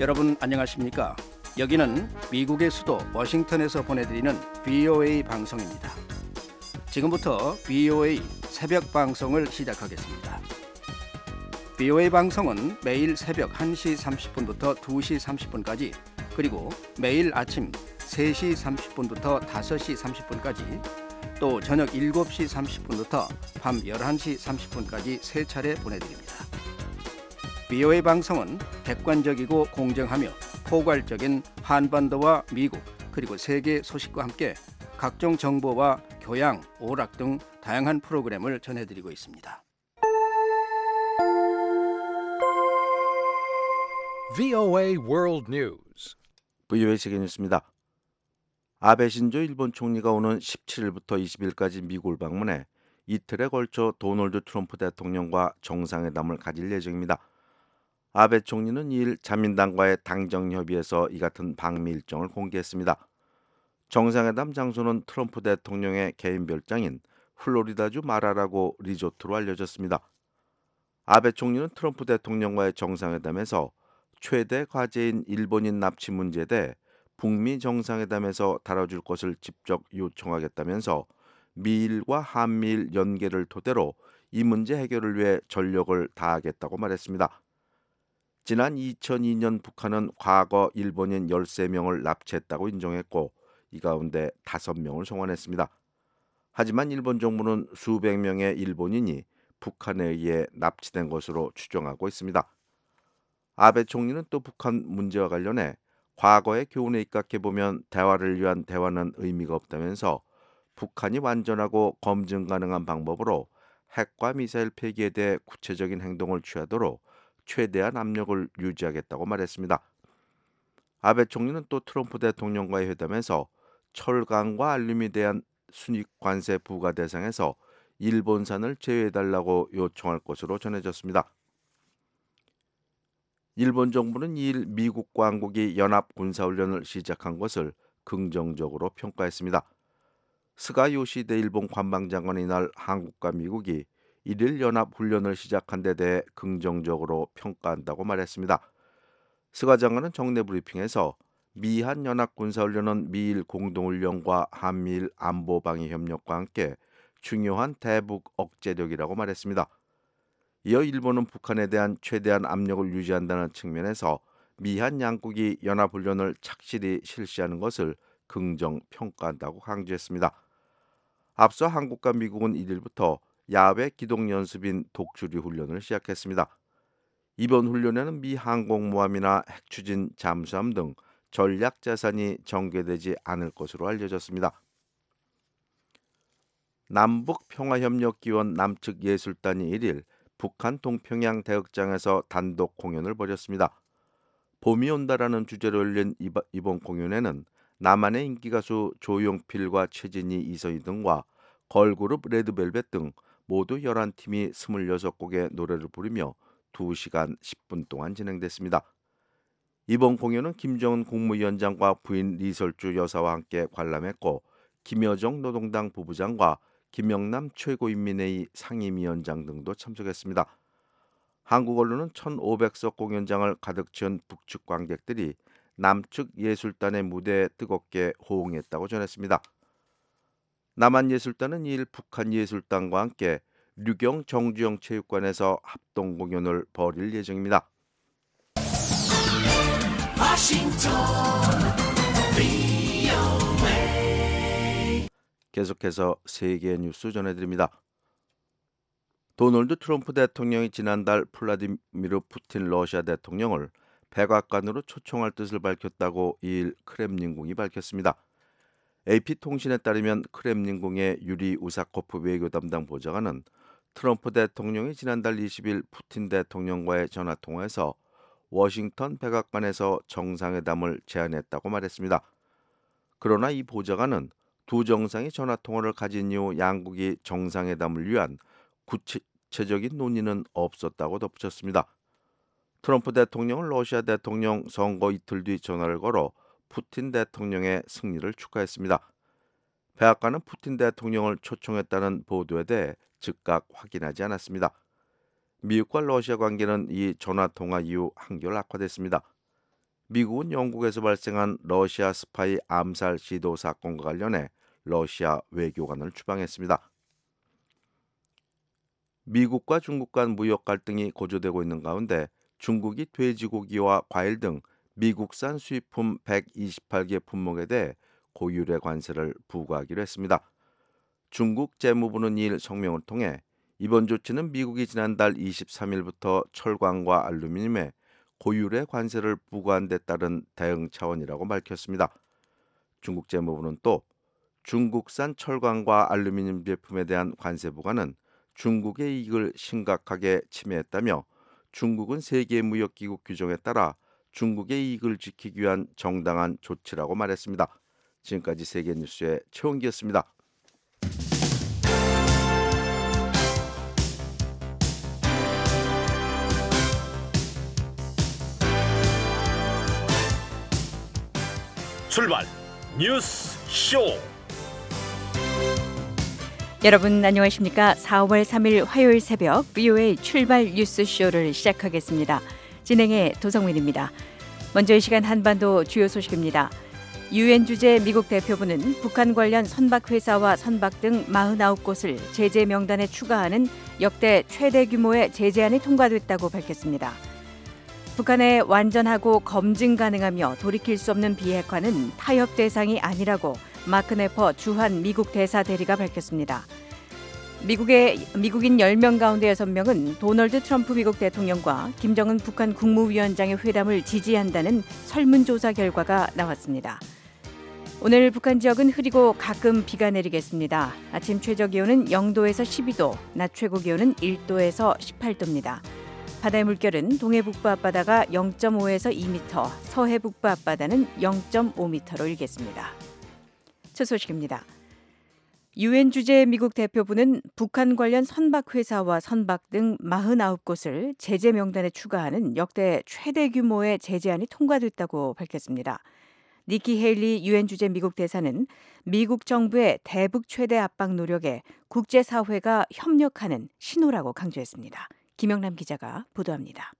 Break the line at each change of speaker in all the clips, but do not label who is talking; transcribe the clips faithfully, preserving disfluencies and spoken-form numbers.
여러분 안녕하십니까? 여기는 미국의 수도 워싱턴에서 보내드리는 브이오에이 방송입니다. 지금부터 브이오에이 새벽 방송을 시작하겠습니다. 브이오에이 방송은 매일 새벽 한 시 삼십 분부터 두 시 삼십 분까지, 그리고 매일 아침 세 시 삼십 분부터 다섯 시 삼십 분까지, 또 저녁 일곱 시 삼십 분부터 밤 열한 시 삼십 분까지 세 차례 보내드립니다. 브이오에이 방송은 객관적이고 공정하며 포괄적인 한반도와 미국 그리고 세계 소식과 함께 각종 정보와 교양, 오락 등 다양한 프로그램을 전해드리고 있습니다.
브이오에이 World News.
브이오에이 세계 뉴스입니다. 아베 신조 일본 총리가 오는 십칠 일부터 이십 일까지 미국을 방문해 이틀에 걸쳐 도널드 트럼프 대통령과 정상회담을 가질 예정입니다. 아베 총리는 이일 자민당과의 당정 협의에서 이 같은 방미 일정을 공개했습니다. 정상회담 장소는 트럼프 대통령의 개인 별장인 플로리다주 마라라고 리조트로 알려졌습니다. 아베 총리는 트럼프 대통령과의 정상회담에서 최대 과제인 일본인 납치 문제에 대해 북미 정상회담에서 다뤄줄 것을 직접 요청하겠다면서 미일과 한미일 연계를 토대로 이 문제 해결을 위해 전력을 다하겠다고 말했습니다. 지난 이천이 년 북한은 과거 일본인 열세 명을 납치했다고 인정했고, 이 가운데 다섯 명을 송환했습니다. 하지만 일본 정부는 수백 명의 일본인이 북한에 의해 납치된 것으로 추정하고 있습니다. 아베 총리는 또 북한 문제와 관련해 과거의 교훈에 입각해보면 대화를 위한 대화는 의미가 없다면서 북한이 완전하고 검증 가능한 방법으로 핵과 미사일 폐기에 대해 구체적인 행동을 취하도록 최대한 압력을 유지하겠다고 말했습니다. 아베 총리는 또 트럼프 대통령과의 회담에서 철강과 알루미늄에 대한 순익 관세 부과 대상에서 일본산을 제외해달라고 요청할 것으로 전해졌습니다. 일본 정부는 이일 미국과 한국이 연합 군사훈련을 시작한 것을 긍정적으로 평가했습니다. 스가 요시히데 일본 관방장관이 이날 한국과 미국이 일일 연합훈련을 시작한 데 대해 긍정적으로 평가한다고 말했습니다. 스가 장관은 정례 브리핑에서 미한 연합군사훈련은 미일 공동훈련과 한미일 안보방위 협력과 함께 중요한 대북 억제력이라고 말했습니다. 이어 일본은 북한에 대한 최대한 압력을 유지한다는 측면에서 미한 양국이 연합훈련을 착실히 실시하는 것을 긍정 평가한다고 강조했습니다. 앞서 한국과 미국은 일일부터 야외 기동연습인 독수리 훈련을 시작했습니다. 이번 훈련에는 미 항공모함이나 핵추진 잠수함 등 전략자산이 전개되지 않을 것으로 알려졌습니다. 남북평화협력기원 남측예술단이 일일 북한 동평양 대극장에서 단독 공연을 벌였습니다. 봄이 온다라는 주제로 열린 이번 공연에는 남한의 인기가수 조용필과 최진희, 이선희 등과 걸그룹 레드벨벳 등 모두 열한 팀이 스물여섯 곡의 노래를 부르며 두 시간 십 분 동안 진행됐습니다. 이번 공연은 김정은 국무위원장과 부인 리설주 여사와 함께 관람했고, 김여정 노동당 부부장과 김영남 최고인민회의 상임위원장 등도 참석했습니다. 한국 언론은 천오백 석 공연장을 가득 채운 북측 관객들이 남측 예술단의 무대에 뜨겁게 호응했다고 전했습니다. 남한 예술단은 이일 북한 예술단과 함께 류경 정주영 체육관에서 합동 공연을 벌일 예정입니다.
워싱턴 브이오에이.
계속해서 세계 뉴스 전해드립니다. 도널드 트럼프 대통령이 지난달 플라디미르 푸틴 러시아 대통령을 백악관으로 초청할 뜻을 밝혔다고 이일 크렘린궁이 밝혔습니다. 에이피통신에 따르면 크렘린궁의 유리 우사코프 외교 담당 보좌관은 트럼프 대통령이 지난달 이십 일 푸틴 대통령과의 전화통화에서 워싱턴 백악관에서 정상회담을 제안했다고 말했습니다. 그러나 이 보좌관은 두 정상이 전화통화를 가진 이후 양국이 정상회담을 위한 구체적인 논의는 없었다고 덧붙였습니다. 트럼프 대통령은 러시아 대통령 선거 이틀 뒤 전화를 걸어 푸틴 대통령의 승리를 축하했습니다. 백악관은 푸틴 대통령을 초청했다는 보도에 대해 즉각 확인하지 않았습니다. 미국과 러시아 관계는 이 전화통화 이후 한결 악화됐습니다. 미국은 영국에서 발생한 러시아 스파이 암살 시도 사건과 관련해 러시아 외교관을 추방했습니다. 미국과 중국 간 무역 갈등이 고조되고 있는 가운데 중국이 돼지고기와 과일 등 미국산 수입품 백이십팔 개 품목에 대해 고율의 관세를 부과하기로 했습니다. 중국 재무부는 이일 성명을 통해 이번 조치는 미국이 지난달 이십삼 일부터 철강과 알루미늄에 고율의 관세를 부과한 데 따른 대응 차원이라고 밝혔습니다. 중국 재무부는 또 중국산 철강과 알루미늄 제품에 대한 관세 부과는 중국의 이익을 심각하게 침해했다며 중국은 세계무역기구 규정에 따라 중국의 이익을 지키기 위한 정당한 조치라고 말했습니다. 지금까지 세계뉴스의 최원기였습니다.
출발 뉴스 쇼.
여러분 안녕하십니까? 사월 삼일 화요일 새벽 브이오에이 출발 뉴스쇼를 시작하겠습니다. 진행의 도성민입니다. 먼저 이 시간 한반도 주요 소식입니다. 유엔 주재 미국 대표부는 북한 관련 선박회사와 선박 등 사십구 곳을 제재 명단에 추가하는 역대 최대 규모의 제재안이 통과됐다고 밝혔습니다. 북한의 완전하고 검증 가능하며 돌이킬 수 없는 비핵화는 타협 대상이 아니라고 마크 네퍼 주한 미국 대사 대리가 밝혔습니다. 미국의 미국인 열 명 가운데 여섯 명은 도널드 트럼프 미국 대통령과 김정은 북한 국무위원장의 회담을 지지한다는 설문조사 결과가 나왔습니다. 오늘 북한 지역은 흐리고 가끔 비가 내리겠습니다. 아침 최저 기온은 영도에서 십이도, 낮 최고 기온은 일도에서 십팔도입니다. 바다의 물결은 동해 북부 앞바다가 영점오에서 이 미터, 서해 북부 앞바다는 영점오 미터로 일겠습니다. 첫 소식입니다. 유엔 주재 미국 대표부는 북한 관련 선박 회사와 선박 등 사십구 곳을 제재 명단에 추가하는 역대 최대 규모의 제재안이 통과됐다고 밝혔습니다. 니키 헤일리 유엔 주재 미국 대사는 미국 정부의 대북 최대 압박 노력에 국제사회가 협력하는 신호라고 강조했습니다. 김영남 기자가 보도합니다.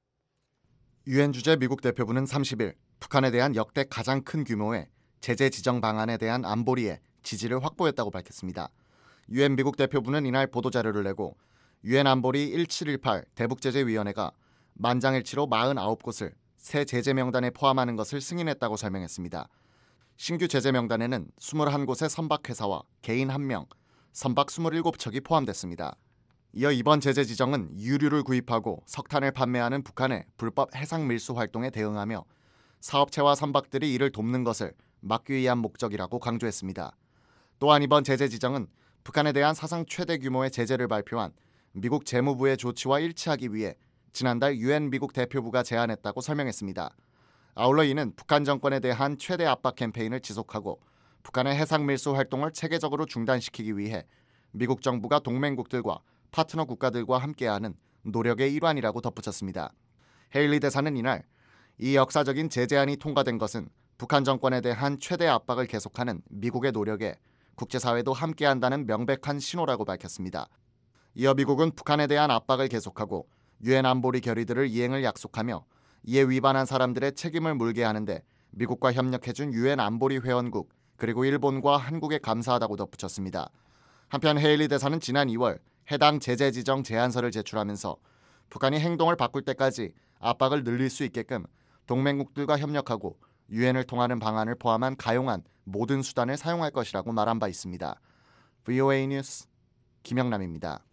유엔 주재 미국 대표부는 삼십일 북한에 대한 역대 가장 큰 규모의 제재 지정 방안에 대한 안보리에 지지를 확보했다고 밝혔습니다. 유엔 미국 대표부는 이날 보도자료를 내고 유엔 안보리 일칠일팔 대북제재위원회가 만장일치로 사십구 곳을 새 제재 명단에 포함하는 것을 승인했다고 설명했습니다. 신규 제재 명단에는 이십일 곳의 선박회사와 개인 한 명, 선박 이십칠 척이 포함됐습니다. 이어 이번 제재 지정은 유류를 구입하고 석탄을 판매하는 북한의 불법 해상 밀수 활동에 대응하며 사업체와 선박들이 이를 돕는 것을 막기 위한 목적이라고 강조했습니다. 또한 이번 제재 지정은 북한에 대한 사상 최대 규모의 제재를 발표한 미국 재무부의 조치와 일치하기 위해 지난달 유엔 미국 대표부가 제안했다고 설명했습니다. 아울러 이는 북한 정권에 대한 최대 압박 캠페인을 지속하고 북한의 해상 밀수 활동을 체계적으로 중단시키기 위해 미국 정부가 동맹국들과 파트너 국가들과 함께하는 노력의 일환이라고 덧붙였습니다. 헤일리 대사는 이날 이 역사적인 제재안이 통과된 것은 북한 정권에 대한 최대 압박을 계속하는 미국의 노력에 국제사회도 함께한다는 명백한 신호라고 밝혔습니다. 이어 미국은 북한에 대한 압박을 계속하고 유엔 안보리 결의들을 이행을 약속하며 이에 위반한 사람들의 책임을 물게 하는데 미국과 협력해준 유엔 안보리 회원국 그리고 일본과 한국에 감사하다고 덧붙였습니다. 한편 헤일리 대사는 지난 이월 해당 제재 지정 제안서를 제출하면서 북한이 행동을 바꿀 때까지 압박을 늘릴 수 있게끔 동맹국들과 협력하고 유엔을 통하는 방안을 포함한 가용한 모든 수단을 사용할 것이라고 말한 바 있습니다. 브이오에이 뉴스 김영남입니다.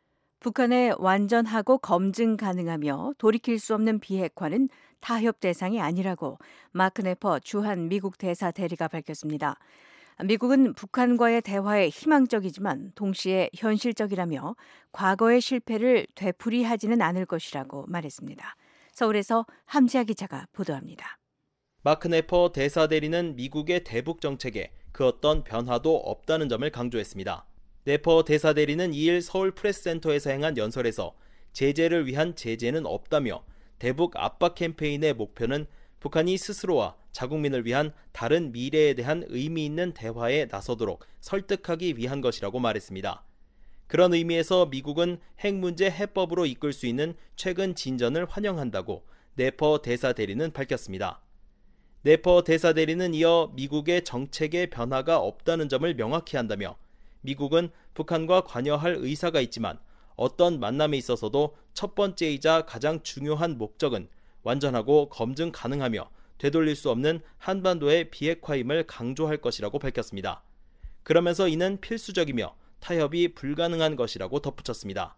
북한의 완전하고 검증 가능하며 돌이킬 수 없는 비핵화는 타협 대상이 아니라고 마크 네퍼 주한 미국 대사 대리가 밝혔습니다. 미국은 북한과의 대화에 희망적이지만 동시에 현실적이라며 과거의 실패를 되풀이하지는 않을 것이라고 말했습니다. 서울에서 함지아 기자가 보도합니다.
마크 네퍼 대사 대리는 미국의 대북 정책에 그 어떤 변화도 없다는 점을 강조했습니다. 네퍼 대사 대리는 이일 서울 프레스센터에서 행한 연설에서 제재를 위한 제재는 없다며 대북 압박 캠페인의 목표는 북한이 스스로와 자국민을 위한 다른 미래에 대한 의미 있는 대화에 나서도록 설득하기 위한 것이라고 말했습니다. 그런 의미에서 미국은 핵 문제 해법으로 이끌 수 있는 최근 진전을 환영한다고 네퍼 대사 대리는 밝혔습니다. 네퍼 대사대리는 이어 미국의 정책에 변화가 없다는 점을 명확히 한다며 미국은 북한과 관여할 의사가 있지만 어떤 만남에 있어서도 첫 번째이자 가장 중요한 목적은 완전하고 검증 가능하며 되돌릴 수 없는 한반도의 비핵화임을 강조할 것이라고 밝혔습니다. 그러면서 이는 필수적이며 타협이 불가능한 것이라고 덧붙였습니다.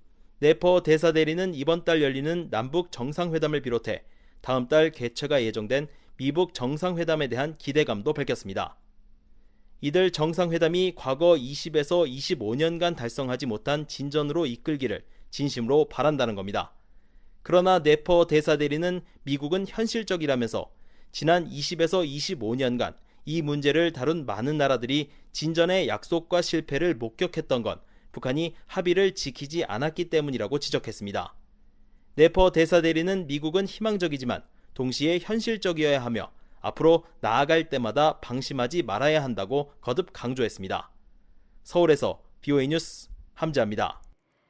네퍼 대사대리는 이번 달 열리는 남북 정상회담을 비롯해 다음 달 개최가 예정된 미북 정상회담에 대한 기대감도 밝혔습니다. 이들 정상회담이 과거 이십에서 이십오 년간 달성하지 못한 진전으로 이끌기를 진심으로 바란다는 겁니다. 그러나 네퍼 대사대리는 미국은 현실적이라면서 지난 이십에서 이십오 년간 이 문제를 다룬 많은 나라들이 진전의 약속과 실패를 목격했던 건 북한이 합의를 지키지 않았기 때문이라고 지적했습니다. 네퍼 대사대리는 미국은 희망적이지만 동시에 현실적이어야 하며 앞으로 나아갈 때마다 방심하지 말아야 한다고 거듭 강조했습니다. 서울에서 비오에이 뉴스 함지아입니다.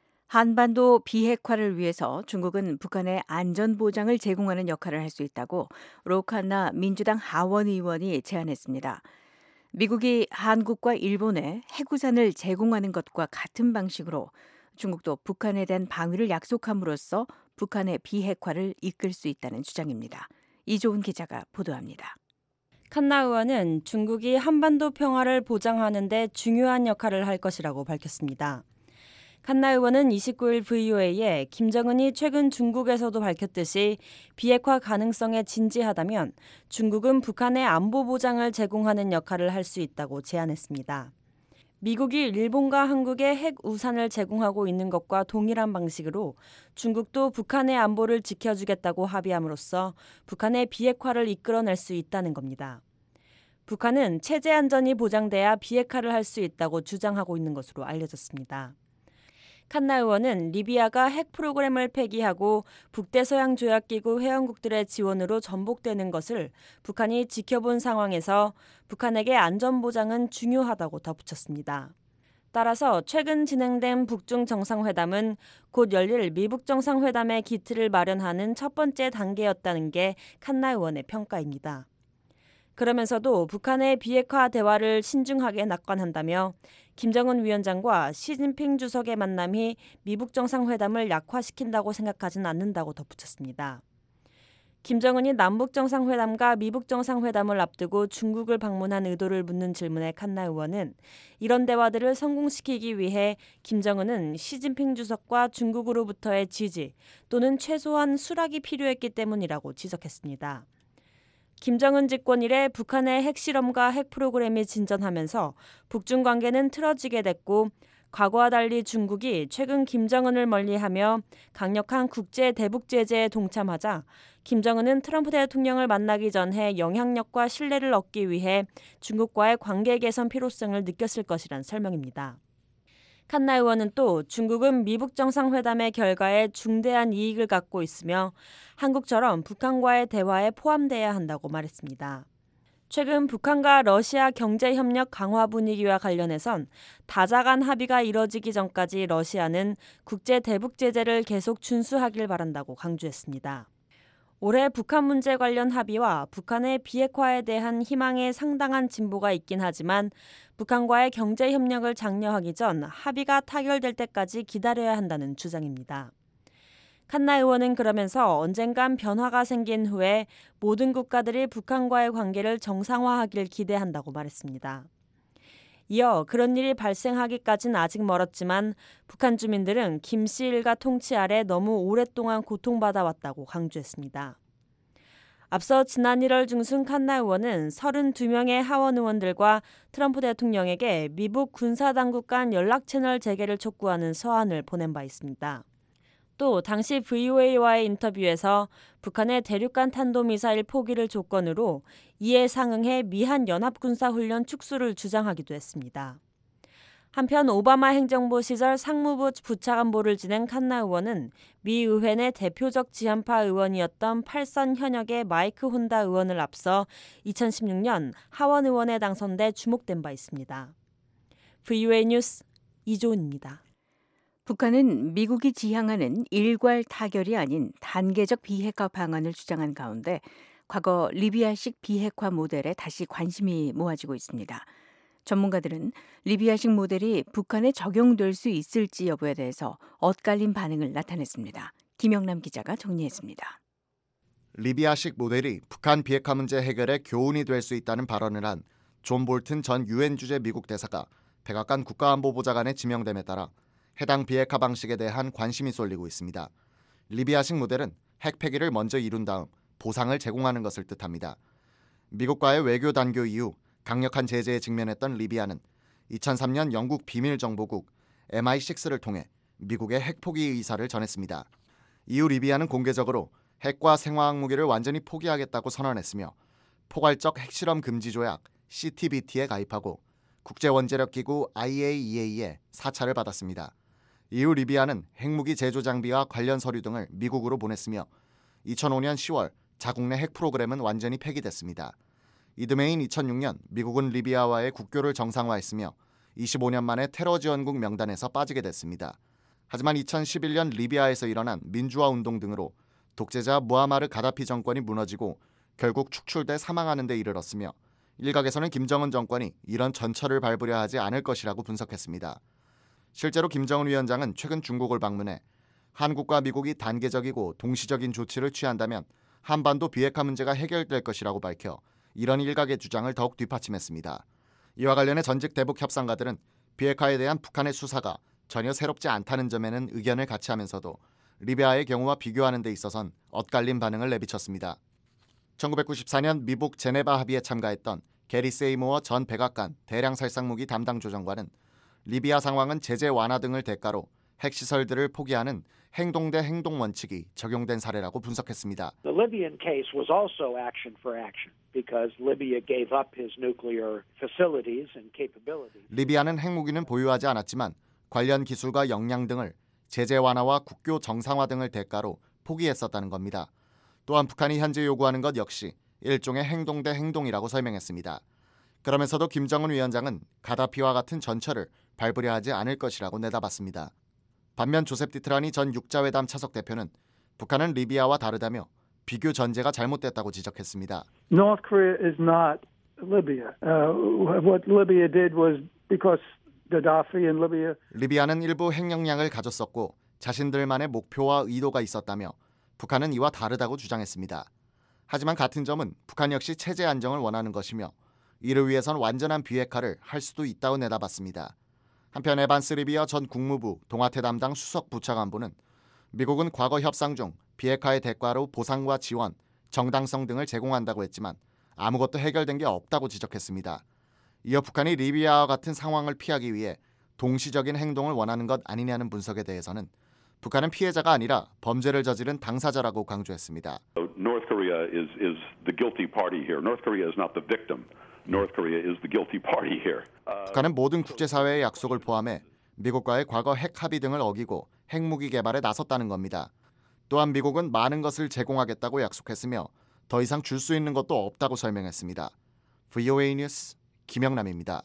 한반도 비핵화를 위해서 중국은 북한의 안전보장을 제공하는 역할을 할 수 있다고 로칸나 민주당 하원 의원이 제안했습니다. 미국이 한국과 일본에 해구산을 제공하는 것과 같은 방식으로 중국도 북한에 대한 방위를 약속함으로써 북한의 비핵화를 이끌 수 있다는 주장입니다. 이조은 기자가 보도합니다.
칸나 의원은 중국이 한반도 평화를 보장하는 데 중요한 역할을 할 것이라고 밝혔습니다. 칸나 의원은 이십구 일 브이오에이에 김정은이 최근 중국에서도 밝혔듯이 비핵화 가능성에 진지하다면 중국은 북한의 안보 보장을 제공하는 역할을 할 수 있다고 제안했습니다. 미국이 일본과 한국에 핵 우산을 제공하고 있는 것과 동일한 방식으로 중국도 북한의 안보를 지켜주겠다고 합의함으로써 북한의 비핵화를 이끌어낼 수 있다는 겁니다. 북한은 체제 안전이 보장돼야 비핵화를 할 수 있다고 주장하고 있는 것으로 알려졌습니다. 칸나 의원은 리비아가 핵 프로그램을 폐기하고 북대서양 조약기구 회원국들의 지원으로 전복되는 것을 북한이 지켜본 상황에서 북한에게 안전보장은 중요하다고 덧붙였습니다. 따라서 최근 진행된 북중 정상회담은 곧 열릴 미북 정상회담의 기틀을 마련하는 첫 번째 단계였다는 게 칸나 의원의 평가입니다. 그러면서도 북한의 비핵화 대화를 신중하게 낙관한다며 김정은 위원장과 시진핑 주석의 만남이 미북 정상회담을 약화시킨다고 생각하진 않는다고 덧붙였습니다. 김정은이 남북 정상회담과 미북 정상회담을 앞두고 중국을 방문한 의도를 묻는 질문에 칸나 의원은 이런 대화들을 성공시키기 위해 김정은은 시진핑 주석과 중국으로부터의 지지 또는 최소한 수락이 필요했기 때문이라고 지적했습니다. 김정은 집권 이래 북한의 핵실험과 핵 프로그램이 진전하면서 북중 관계는 틀어지게 됐고 과거와 달리 중국이 최근 김정은을 멀리하며 강력한 국제 대북 제재에 동참하자 김정은은 트럼프 대통령을 만나기 전에 영향력과 신뢰를 얻기 위해 중국과의 관계 개선 필요성을 느꼈을 것이란 설명입니다. 칸나 의원은 또 중국은 미북 정상회담의 결과에 중대한 이익을 갖고 있으며 한국처럼 북한과의 대화에 포함돼야 한다고 말했습니다. 최근 북한과 러시아 경제협력 강화 분위기와 관련해선 다자간 합의가 이뤄지기 전까지 러시아는 국제 대북 제재를 계속 준수하길 바란다고 강조했습니다. 올해 북한 문제 관련 합의와 북한의 비핵화에 대한 희망에 상당한 진보가 있긴 하지만 북한과의 경제 협력을 장려하기 전 합의가 타결될 때까지 기다려야 한다는 주장입니다. 칸나 의원은 그러면서 언젠간 변화가 생긴 후에 모든 국가들이 북한과의 관계를 정상화하길 기대한다고 말했습니다. 이어 그런 일이 발생하기까지는 아직 멀었지만 북한 주민들은 김씨 일가 통치 아래 너무 오랫동안 고통받아왔다고 강조했습니다. 앞서 지난 일월 중순 칸나 의원은 서른두 명의 하원 의원들과 트럼프 대통령에게 미북 군사당국 간 연락 채널 재개를 촉구하는 서한을 보낸 바 있습니다. 또 당시 브이오에이와의 인터뷰에서 북한의 대륙간 탄도미사일 포기를 조건으로 이에 상응해 미한 연합군사훈련 축소를 주장하기도 했습니다. 한편 오바마 행정부 시절 상무부 부차관보를 지낸 칸나 의원은 미 의회 내 대표적 지한파 의원이었던 팔선 현역의 마이크 혼다 의원을 앞서 이천십육 년 하원 의원에 당선돼 주목된 바 있습니다. 브이오에이 뉴스 이조은입니다.
북한은 미국이 지향하는 일괄 타결이 아닌 단계적 비핵화 방안을 주장한 가운데 과거 리비아식 비핵화 모델에 다시 관심이 모아지고 있습니다. 전문가들은 리비아식 모델이 북한에 적용될 수 있을지 여부에 대해서 엇갈린 반응을 나타냈습니다. 김영남 기자가 정리했습니다.
리비아식 모델이 북한 비핵화 문제 해결에 교훈이 될 수 있다는 발언을 한 존 볼튼 전 유엔 주재 미국 대사가 백악관 국가안보보좌관에 지명됨에 따라 해당 비핵화 방식에 대한 관심이 쏠리고 있습니다. 리비아식 모델은 핵 폐기를 먼저 이룬 다음 보상을 제공하는 것을 뜻합니다. 미국과의 외교 단교 이후 강력한 제재에 직면했던 리비아는 이천삼 년 영국 비밀정보국 엠아이 식스를 통해 미국의 핵 포기 의사를 전했습니다. 이후 리비아는 공개적으로 핵과 생화학 무기를 완전히 포기하겠다고 선언했으며 포괄적 핵실험 금지 조약 씨티비티에 가입하고 국제원자력기구 아이에이이에이에 사찰을 받았습니다. 이후 리비아는 핵무기 제조 장비와 관련 서류 등을 미국으로 보냈으며 이천오 년 시월 자국 내 핵 프로그램은 완전히 폐기됐습니다. 이듬해인 이천육 년 미국은 리비아와의 국교를 정상화했으며 이십오 년 만에 테러 지원국 명단에서 빠지게 됐습니다. 하지만 이천십일 년 리비아에서 일어난 민주화 운동 등으로 독재자 무아마르 가다피 정권이 무너지고 결국 축출돼 사망하는 데 이르렀으며 일각에서는 김정은 정권이 이런 전철을 밟으려 하지 않을 것이라고 분석했습니다. 실제로 김정은 위원장은 최근 중국을 방문해 한국과 미국이 단계적이고 동시적인 조치를 취한다면 한반도 비핵화 문제가 해결될 것이라고 밝혀 이런 일각의 주장을 더욱 뒷받침했습니다. 이와 관련해 전직 대북 협상가들은 비핵화에 대한 북한의 수사가 전혀 새롭지 않다는 점에는 의견을 같이 하면서도 리비아의 경우와 비교하는 데 있어선 엇갈린 반응을 내비쳤습니다. 천구백구십사 년 미북 제네바 합의에 참가했던 게리 세이모어 전 백악관 대량 살상무기 담당 조정관은 리비아 상황은 제재 완화 등을 대가로 핵시설들을 포기하는 행동 대 행동 원칙이 적용된 사례라고 분석했습니다.
The Libyan case was also action for action because Libya gave up his nuclear facilities and capabilities.
리비아는 핵무기는 보유하지 않았지만 관련 기술과 역량 등을 제재 완화와 국교 정상화 등을 대가로 포기했었다는 겁니다. 또한 북한이 현재 요구하는 것 역시 일종의 행동 대 행동이라고 설명했습니다. 그러면서도 김정은 위원장은 가다피와 같은 전철을 밟으려 하지 않을 것이라고 내다봤습니다. 반면 조셉 디트라니 전 육자회담 차석 대표는 북한은 리비아와 다르다며 비교 전제가 잘못됐다고 지적했습니다.
North Korea is not Libya. Uh, what Libya did was because Gaddafi in Libya.
리비아는 일부 핵 역량을 가졌었고 자신들만의 목표와 의도가 있었다며 북한은 이와 다르다고 주장했습니다. 하지만 같은 점은 북한 역시 체제 안정을 원하는 것이며 이를 위해선 완전한 비핵화를 할 수도 있다고 내다봤습니다. 한편 에반스 리비아 전 국무부 동아태 담당 수석 부차관보는 미국은 과거 협상 중 비핵화의 대가로 보상과 지원, 정당성 등을 제공한다고 했지만 아무것도 해결된 게 없다고 지적했습니다. 이어 북한이 리비아와 같은 상황을 피하기 위해 동시적인 행동을 원하는 것 아니냐는 분석에 대해서는 북한은 피해자가 아니라 범죄를 저지른 당사자라고 강조했습니다.
North Korea is is the guilty party here. North Korea is not the victim. North Korea is the guilty party here.
북한은 모든 국제사회의 약속을 포함해 미국과의 과거 핵 합의 등을 어기고 핵무기 개발에 나섰다는 겁니다. 또한 미국은 많은 것을 제공하겠다고 약속했으며 더 이상 줄 수 있는 것도 없다고 설명했습니다. 브이오에이 뉴스 김영남입니다.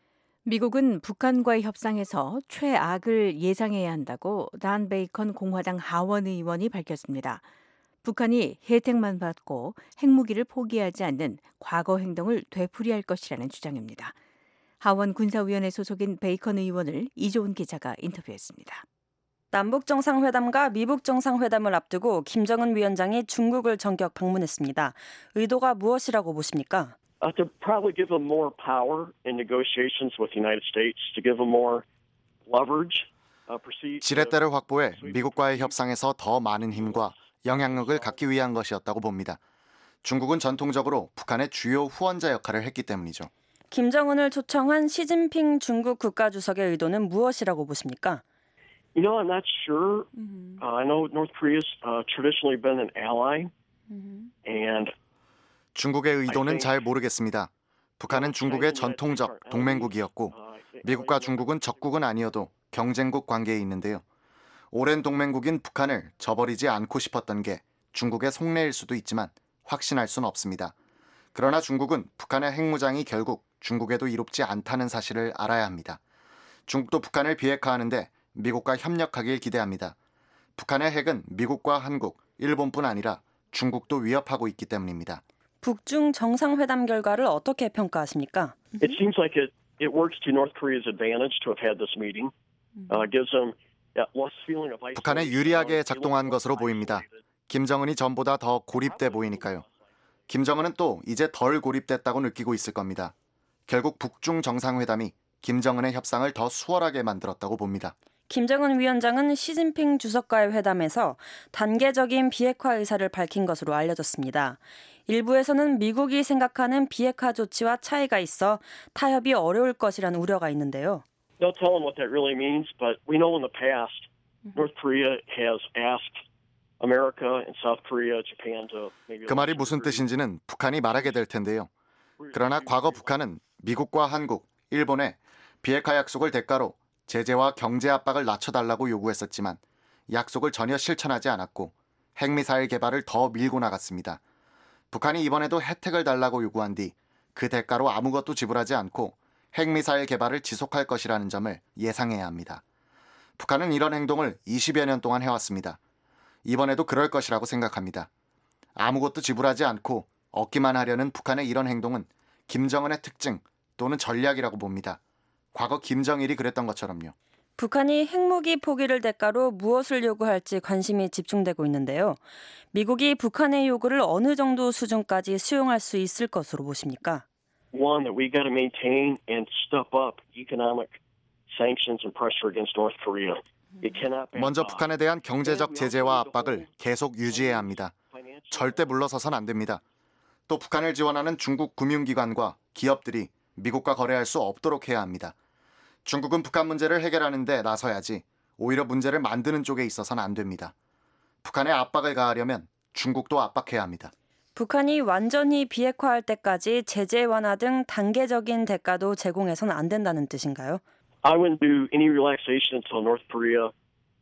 미국은 북한과의 협상에서 최악을 예상해야 한다고 단 베이컨 공화당 하원 의원이 밝혔습니다. 북한이 혜택만 받고 핵무기를 포기하지 않는 과거 행동을 되풀이할 것이라는 주장입니다. 하원 군사위원회 소속인 베이컨 의원을 이조은 기자가 인터뷰했습니다.
남북 정상회담과 미북 정상회담을 앞두고 김정은 위원장이 중국을 전격 방문했습니다. 의도가 무엇이라고 보십니까?
Uh, to probably give them more power in negotiations with the United States, to give them more leverage. Uh, proceed.
지렛대를 확보해 미국과의 협상에서 더 많은 힘과 영향력을 갖기 위한 것이었다고 봅니다. 중국은 전통적으로 북한의 주요 후원자 역할을 했기 때문이죠.
김정은을 초청한 시진핑 중국 국가주석의 의도는 무엇이라고 보십니까?
You know, I'm not sure. Mm-hmm. Uh, I know North Korea's uh, traditionally been an ally, mm-hmm. and
중국의 의도는 잘 모르겠습니다. 북한은 중국의 전통적 동맹국이었고 미국과 중국은 적국은 아니어도 경쟁국 관계에 있는데요. 오랜 동맹국인 북한을 저버리지 않고 싶었던 게 중국의 속내일 수도 있지만 확신할 수는 없습니다. 그러나 중국은 북한의 핵무장이 결국 중국에도 이롭지 않다는 사실을 알아야 합니다. 중국도 북한을 비핵화하는데 미국과 협력하길 기대합니다. 북한의 핵은 미국과 한국, 일본뿐 아니라 중국도 위협하고 있기 때문입니다.
북중 정상회담 결과를 어떻게 평가하십니까?
It seems like it, it works to North Korea's advantage to have had this meeting. Uh, gives them that less feeling of isolation.
북한에 유리하게 작동한 것으로 보입니다. 김정은이 전보다 더 고립돼 보이니까요. 김정은은 또 이제 덜 고립됐다고 느끼고 있을 겁니다. 결국 북중 정상회담이 김정은의 협상을 더 수월하게 만들었다고 봅니다.
김정은 위원장은 시진핑 주석과의 회담에서 단계적인 비핵화 의사를 밝힌 것으로 알려졌습니다. 일부에서는 미국이 생각하는 비핵화 조치와 차이가 있어 타협이 어려울 것이라는 우려가 있는데요.
No telling what that really means, but we know in the past, North Korea has asked America and South Korea, Japan to maybe.
그 말이 무슨 뜻인지는 북한이 말하게 될 텐데요. 그러나 과거 북한은 미국과 한국, 일본에 비핵화 약속을 대가로 제재와 경제 압박을 낮춰달라고 요구했었지만 약속을 전혀 실천하지 않았고 핵미사일 개발을 더 밀고 나갔습니다. 북한이 이번에도 혜택을 달라고 요구한 뒤 그 대가로 아무것도 지불하지 않고 핵미사일 개발을 지속할 것이라는 점을 예상해야 합니다. 북한은 이런 행동을 이십여 년 동안 해왔습니다. 이번에도 그럴 것이라고 생각합니다. 아무것도 지불하지 않고 얻기만 하려는 북한의 이런 행동은 김정은의 특징 또는 전략이라고 봅니다. 과거 김정일이 그랬던 것처럼요.
북한이 핵무기 포기를 대가로 무엇을 요구할지 관심이 집중되고 있는데요. 미국이 북한의 요구를 어느 정도 수준까지 수용할 수 있을 것으로 보십니까?
One, that we got to maintain and step up economic sanctions and pressure against North Korea. It cannot be.
먼저 북한에 대한 경제적 제재와 압박을 계속 유지해야 합니다. 절대 물러서선 안 됩니다. 또 북한을 지원하는 중국 금융기관과 기업들이 미국과 거래할 수 없도록 해야 합니다. 중국은 북한 문제를 해결하는 데 나서야지 오히려 문제를 만드는 쪽에 있어서는 안 됩니다. 북한에 압박을 가하려면 중국도 압박해야 합니다.
북한이 완전히 비핵화할 때까지 제재 완화 등 단계적인 대가도 제공해서는 안 된다는 뜻인가요?
I wouldn't do any relaxation until North Korea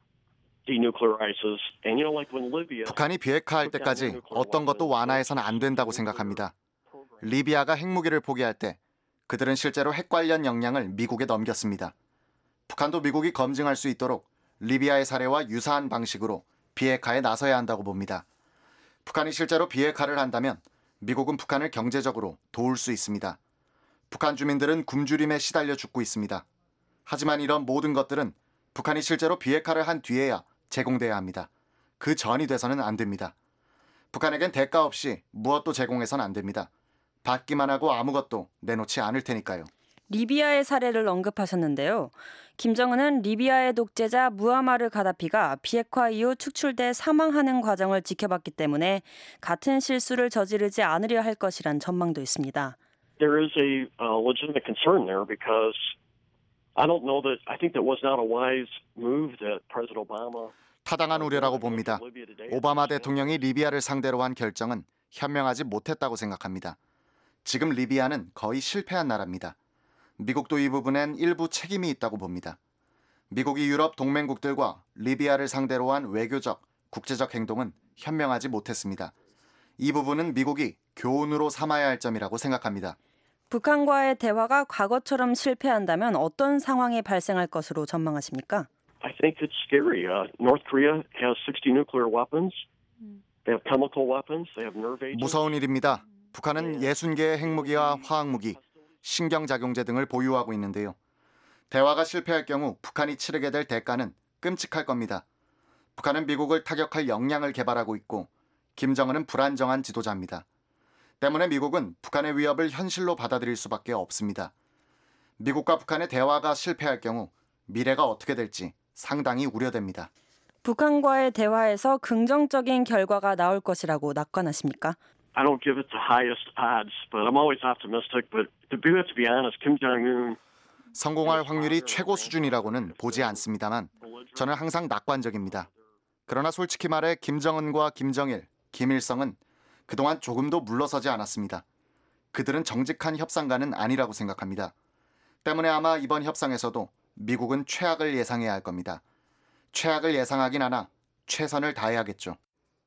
denuclearizes. And you know, like when Libya.
북한이 비핵화할 때까지 어떤 것도 완화해서는 안 된다고 생각합니다. 리비아가 핵무기를 포기할 때 그들은 실제로 핵 관련 역량을 미국에 넘겼습니다. 북한도 미국이 검증할 수 있도록 리비아의 사례와 유사한 방식으로 비핵화에 나서야 한다고 봅니다. 북한이 실제로 비핵화를 한다면 미국은 북한을 경제적으로 도울 수 있습니다. 북한 주민들은 굶주림에 시달려 죽고 있습니다. 하지만 이런 모든 것들은 북한이 실제로 비핵화를 한 뒤에야 제공돼야 합니다. 그 전이 돼서는 안 됩니다. 북한에겐 대가 없이 무엇도 제공해서는 안 됩니다. 받기만 하고 아무것도 내놓지 않을 테니까요.
리비아의 사례를 언급하셨는데요. 김정은은 리비아의 독재자 무아마르 가다피가 비핵화 이후 축출돼 사망하는 과정을 지켜봤기 때문에 같은 실수를 저지르지 않으려 할 것이란 전망도 있습니다.
There is a uh, legitimate concern there because I don't know that I think that was not a wise move that President Obama.
타당한 우려라고 봅니다. 오바마 대통령이 리비아를 상대로 한 결정은 현명하지 못했다고 생각합니다. 지금 리비아는 거의 실패한 나라입니다. 미국도 이 부분엔 일부 책임이 있다고 봅니다. 미국이 유럽 동맹국들과 리비아를 상대로 한 외교적, 국제적 행동은 현명하지 못했습니다. 이 부분은 미국이 교훈으로 삼아야 할 점이라고 생각합니다.
북한과의 대화가 과거처럼 실패한다면 어떤 상황이 발생할 것으로 전망하십니까?
I think it's scary. Uh, North Korea has sixty nuclear weapons. They have chemical weapons. They have nerve agents.
무서운 일입니다. 북한은 예순 개의 핵무기와 화학무기, 신경작용제 등을 보유하고 있는데요. 대화가 실패할 경우 북한이 치르게 될 대가는 끔찍할 겁니다. 북한은 미국을 타격할 역량을 개발하고 있고 김정은은 불안정한 지도자입니다. 때문에 미국은 북한의 위협을 현실로 받아들일 수밖에 없습니다. 미국과 북한의 대화가 실패할 경우 미래가 어떻게 될지 상당히 우려됩니다.
북한과의 대화에서 긍정적인 결과가 나올 것이라고 낙관하십니까?
I don't give it the highest odds, but I'm always optimistic. But to be, to be honest, Kim Jong-un
성공할 확률이 최고 수준이라고는 보지 않습니다만 저는 항상 낙관적입니다. 그러나 솔직히 말해 김정은과 김정일, 김일성은 그동안 조금도 물러서지 않았습니다. 그들은 정직한 협상가는 아니라고 생각합니다. 때문에 아마 이번 협상에서도 미국은 최악을 예상해야 할 겁니다. 최악을 예상하긴 하나 최선을 다해야겠죠.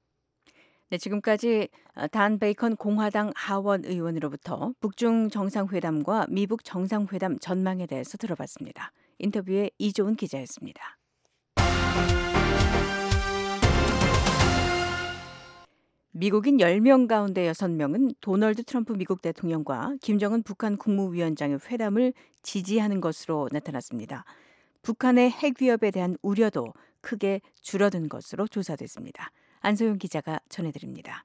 네, 지금까지 단 베이컨 공화당 하원 의원으로부터 북중 정상회담과 미북 정상회담 전망에 대해서 들어봤습니다. 인터뷰에 이조은 기자였습니다. 미국인 열 명 가운데 여섯 명은 도널드 트럼프 미국 대통령과 김정은 북한 국무위원장의 회담을 지지하는 것으로 나타났습니다. 북한의 핵 위협에 대한 우려도 크게 줄어든 것으로 조사됐습니다. 안소영 기자가 전해드립니다.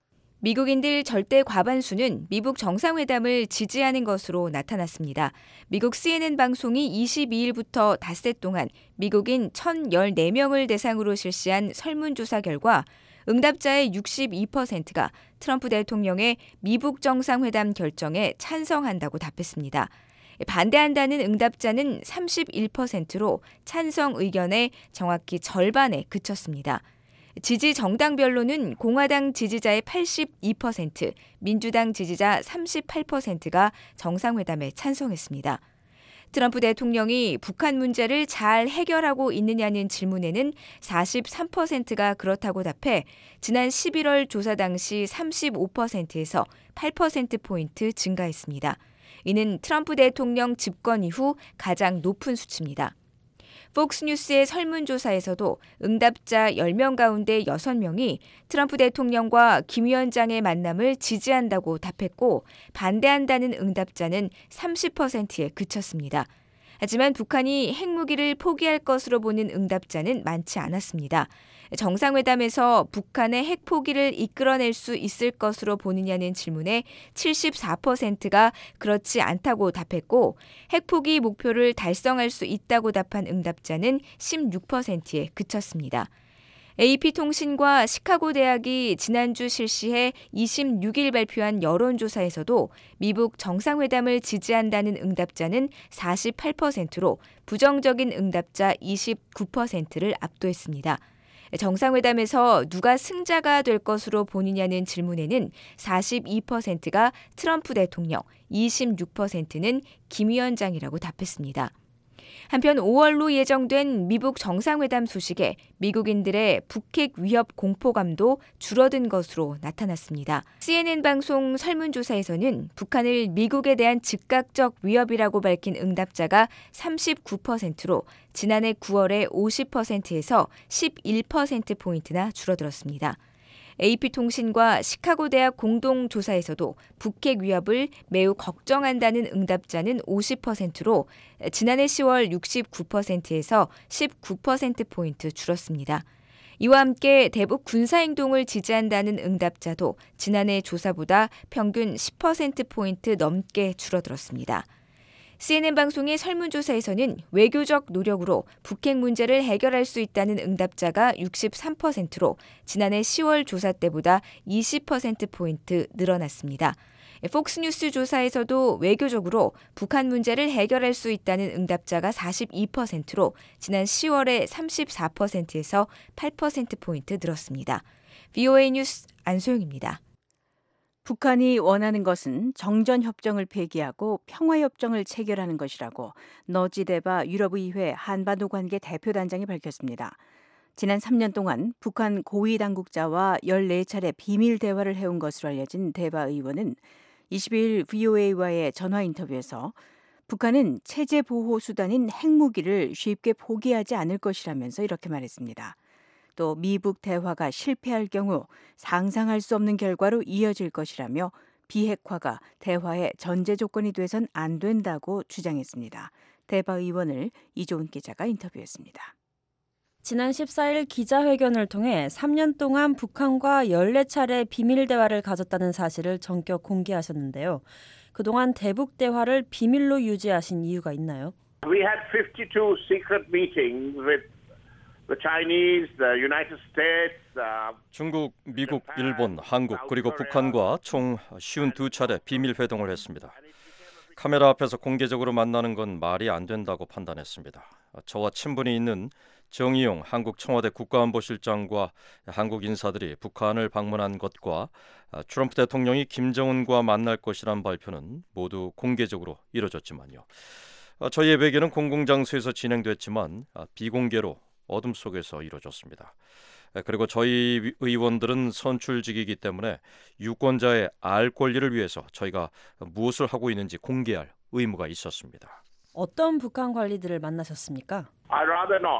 미국인들 절대 과반수는 미국 정상회담을 지지하는 것으로 나타났습니다. 미국 씨엔엔 방송이 이십이일부터 닷새 동안 미국인 천십사 명을 대상으로 실시한 설문조사 결과 응답자의 육십이 퍼센트가 트럼프 대통령의 미국 정상회담 결정에 찬성한다고 답했습니다. 반대한다는 응답자는 삼십일 퍼센트로 찬성 의견의 정확히 절반에 그쳤습니다. 지지 정당별로는 공화당 지지자의 팔십이 퍼센트, 민주당 지지자 삼십팔 퍼센트가 정상회담에 찬성했습니다. 트럼프 대통령이 북한 문제를 잘 해결하고 있느냐는 질문에는 사십삼 퍼센트가 그렇다고 답해 지난 십일월 조사 당시 삼십오 퍼센트에서 팔 퍼센트포인트 증가했습니다. 이는 트럼프 대통령 집권 이후 가장 높은 수치입니다. 폭스뉴스의 설문조사에서도 응답자 열 명 가운데 여섯 명이 트럼프 대통령과 김 위원장의 만남을 지지한다고 답했고 반대한다는 응답자는 삼십 퍼센트에 그쳤습니다. 하지만 북한이 핵무기를 포기할 것으로 보는 응답자는 많지 않았습니다. 정상회담에서 북한의 핵 포기를 이끌어낼 수 있을 것으로 보느냐는 질문에 칠십사 퍼센트가 그렇지 않다고 답했고 핵 포기 목표를 달성할 수 있다고 답한 응답자는 십육 퍼센트에 그쳤습니다. 에이피통신과 시카고 대학이 지난주 실시해 이십육일 발표한 여론조사에서도 미국 정상회담을 지지한다는 응답자는 사십팔 퍼센트로 부정적인 응답자 이십구 퍼센트를 압도했습니다. 정상회담에서 누가 승자가 될 것으로 보느냐는 질문에는 사십이 퍼센트가 트럼프 대통령, 이십육 퍼센트는 김 위원장이라고 답했습니다. 한편 오월로 예정된 미국 정상회담 소식에 미국인들의 북핵 위협 공포감도 줄어든 것으로 나타났습니다. 씨엔엔 방송 설문조사에서는 북한을 미국에 대한 즉각적 위협이라고 밝힌 응답자가 삼십구 퍼센트로 지난해 구월의 오십 퍼센트에서 십일 퍼센트포인트나 줄어들었습니다. 에이피통신과 시카고 대학 공동조사에서도 북핵 위협을 매우 걱정한다는 응답자는 오십 퍼센트로 지난해 시월 육십구 퍼센트에서 십구 퍼센트포인트 줄었습니다. 이와 함께 대북 군사행동을 지지한다는 응답자도 지난해 조사보다 평균 십 퍼센트포인트 넘게 줄어들었습니다. 씨엔엔 방송의 설문조사에서는 외교적 노력으로 북핵 문제를 해결할 수 있다는 응답자가 육십삼 퍼센트로 지난해 시월 조사 때보다 이십 퍼센트포인트 늘어났습니다. 폭스뉴스 조사에서도 외교적으로 북한 문제를 해결할 수 있다는 응답자가 사십이 퍼센트로 지난 시월에 삼십사 퍼센트에서 팔 퍼센트포인트 늘었습니다. 브이오에이 뉴스 안소영입니다.
북한이 원하는 것은 정전협정을 폐기하고 평화협정을 체결하는 것이라고 너지데바 유럽의회 한반도 관계 대표단장이 밝혔습니다. 지난 삼 년 동안 북한 고위 당국자와 열네 차례 비밀 대화를 해온 것으로 알려진 데바 의원은 이십일 브이오에이와의 전화 인터뷰에서 북한은 체제 보호 수단인 핵무기를 쉽게 포기하지 않을 것이라면서 이렇게 말했습니다. 또 미북 대화가 실패할 경우 상상할 수 없는 결과로 이어질 것이라며 비핵화가 대화의 전제 조건이 돼선 안 된다고 주장했습니다. 데바 의원을 이조은 기자가 인터뷰했습니다.
지난 십사일 기자회견을 통해 삼 년 동안 북한과 열네 차례 비밀 대화를 가졌다는 사실을 전격 공개하셨는데요. 그동안 대북 대화를 비밀로 유지하신 이유가 있나요?
We had fifty-two secret meetings with the Chinese, the United States, uh,
중국, 미국, 일본, 한국 그리고 북한과 총 오십이 차례 비밀 회동을 했습니다. 카메라 앞에서 공개적으로 만나는 건 말이 안 된다고 판단했습니다. 저와 친분이 있는 정의용 한국 청와대 국가안보실장과 한국 인사들이 북한을 방문한 것과 트럼프 대통령이 김정은과 만날 것이란 발표는 모두 공개적으로 이뤄졌지만요. 저희의 회견은 공공장소에서 진행됐지만 비공개로 어둠 속에서 이뤄졌습니다. 그리고 저희 의원들은 선출직이기 때문에 유권자의 알 권리를 위해서 저희가 무엇을 하고 있는지 공개할 의무가 있었습니다.
어떤 북한 관리들을 만나셨습니까?
I'd rather not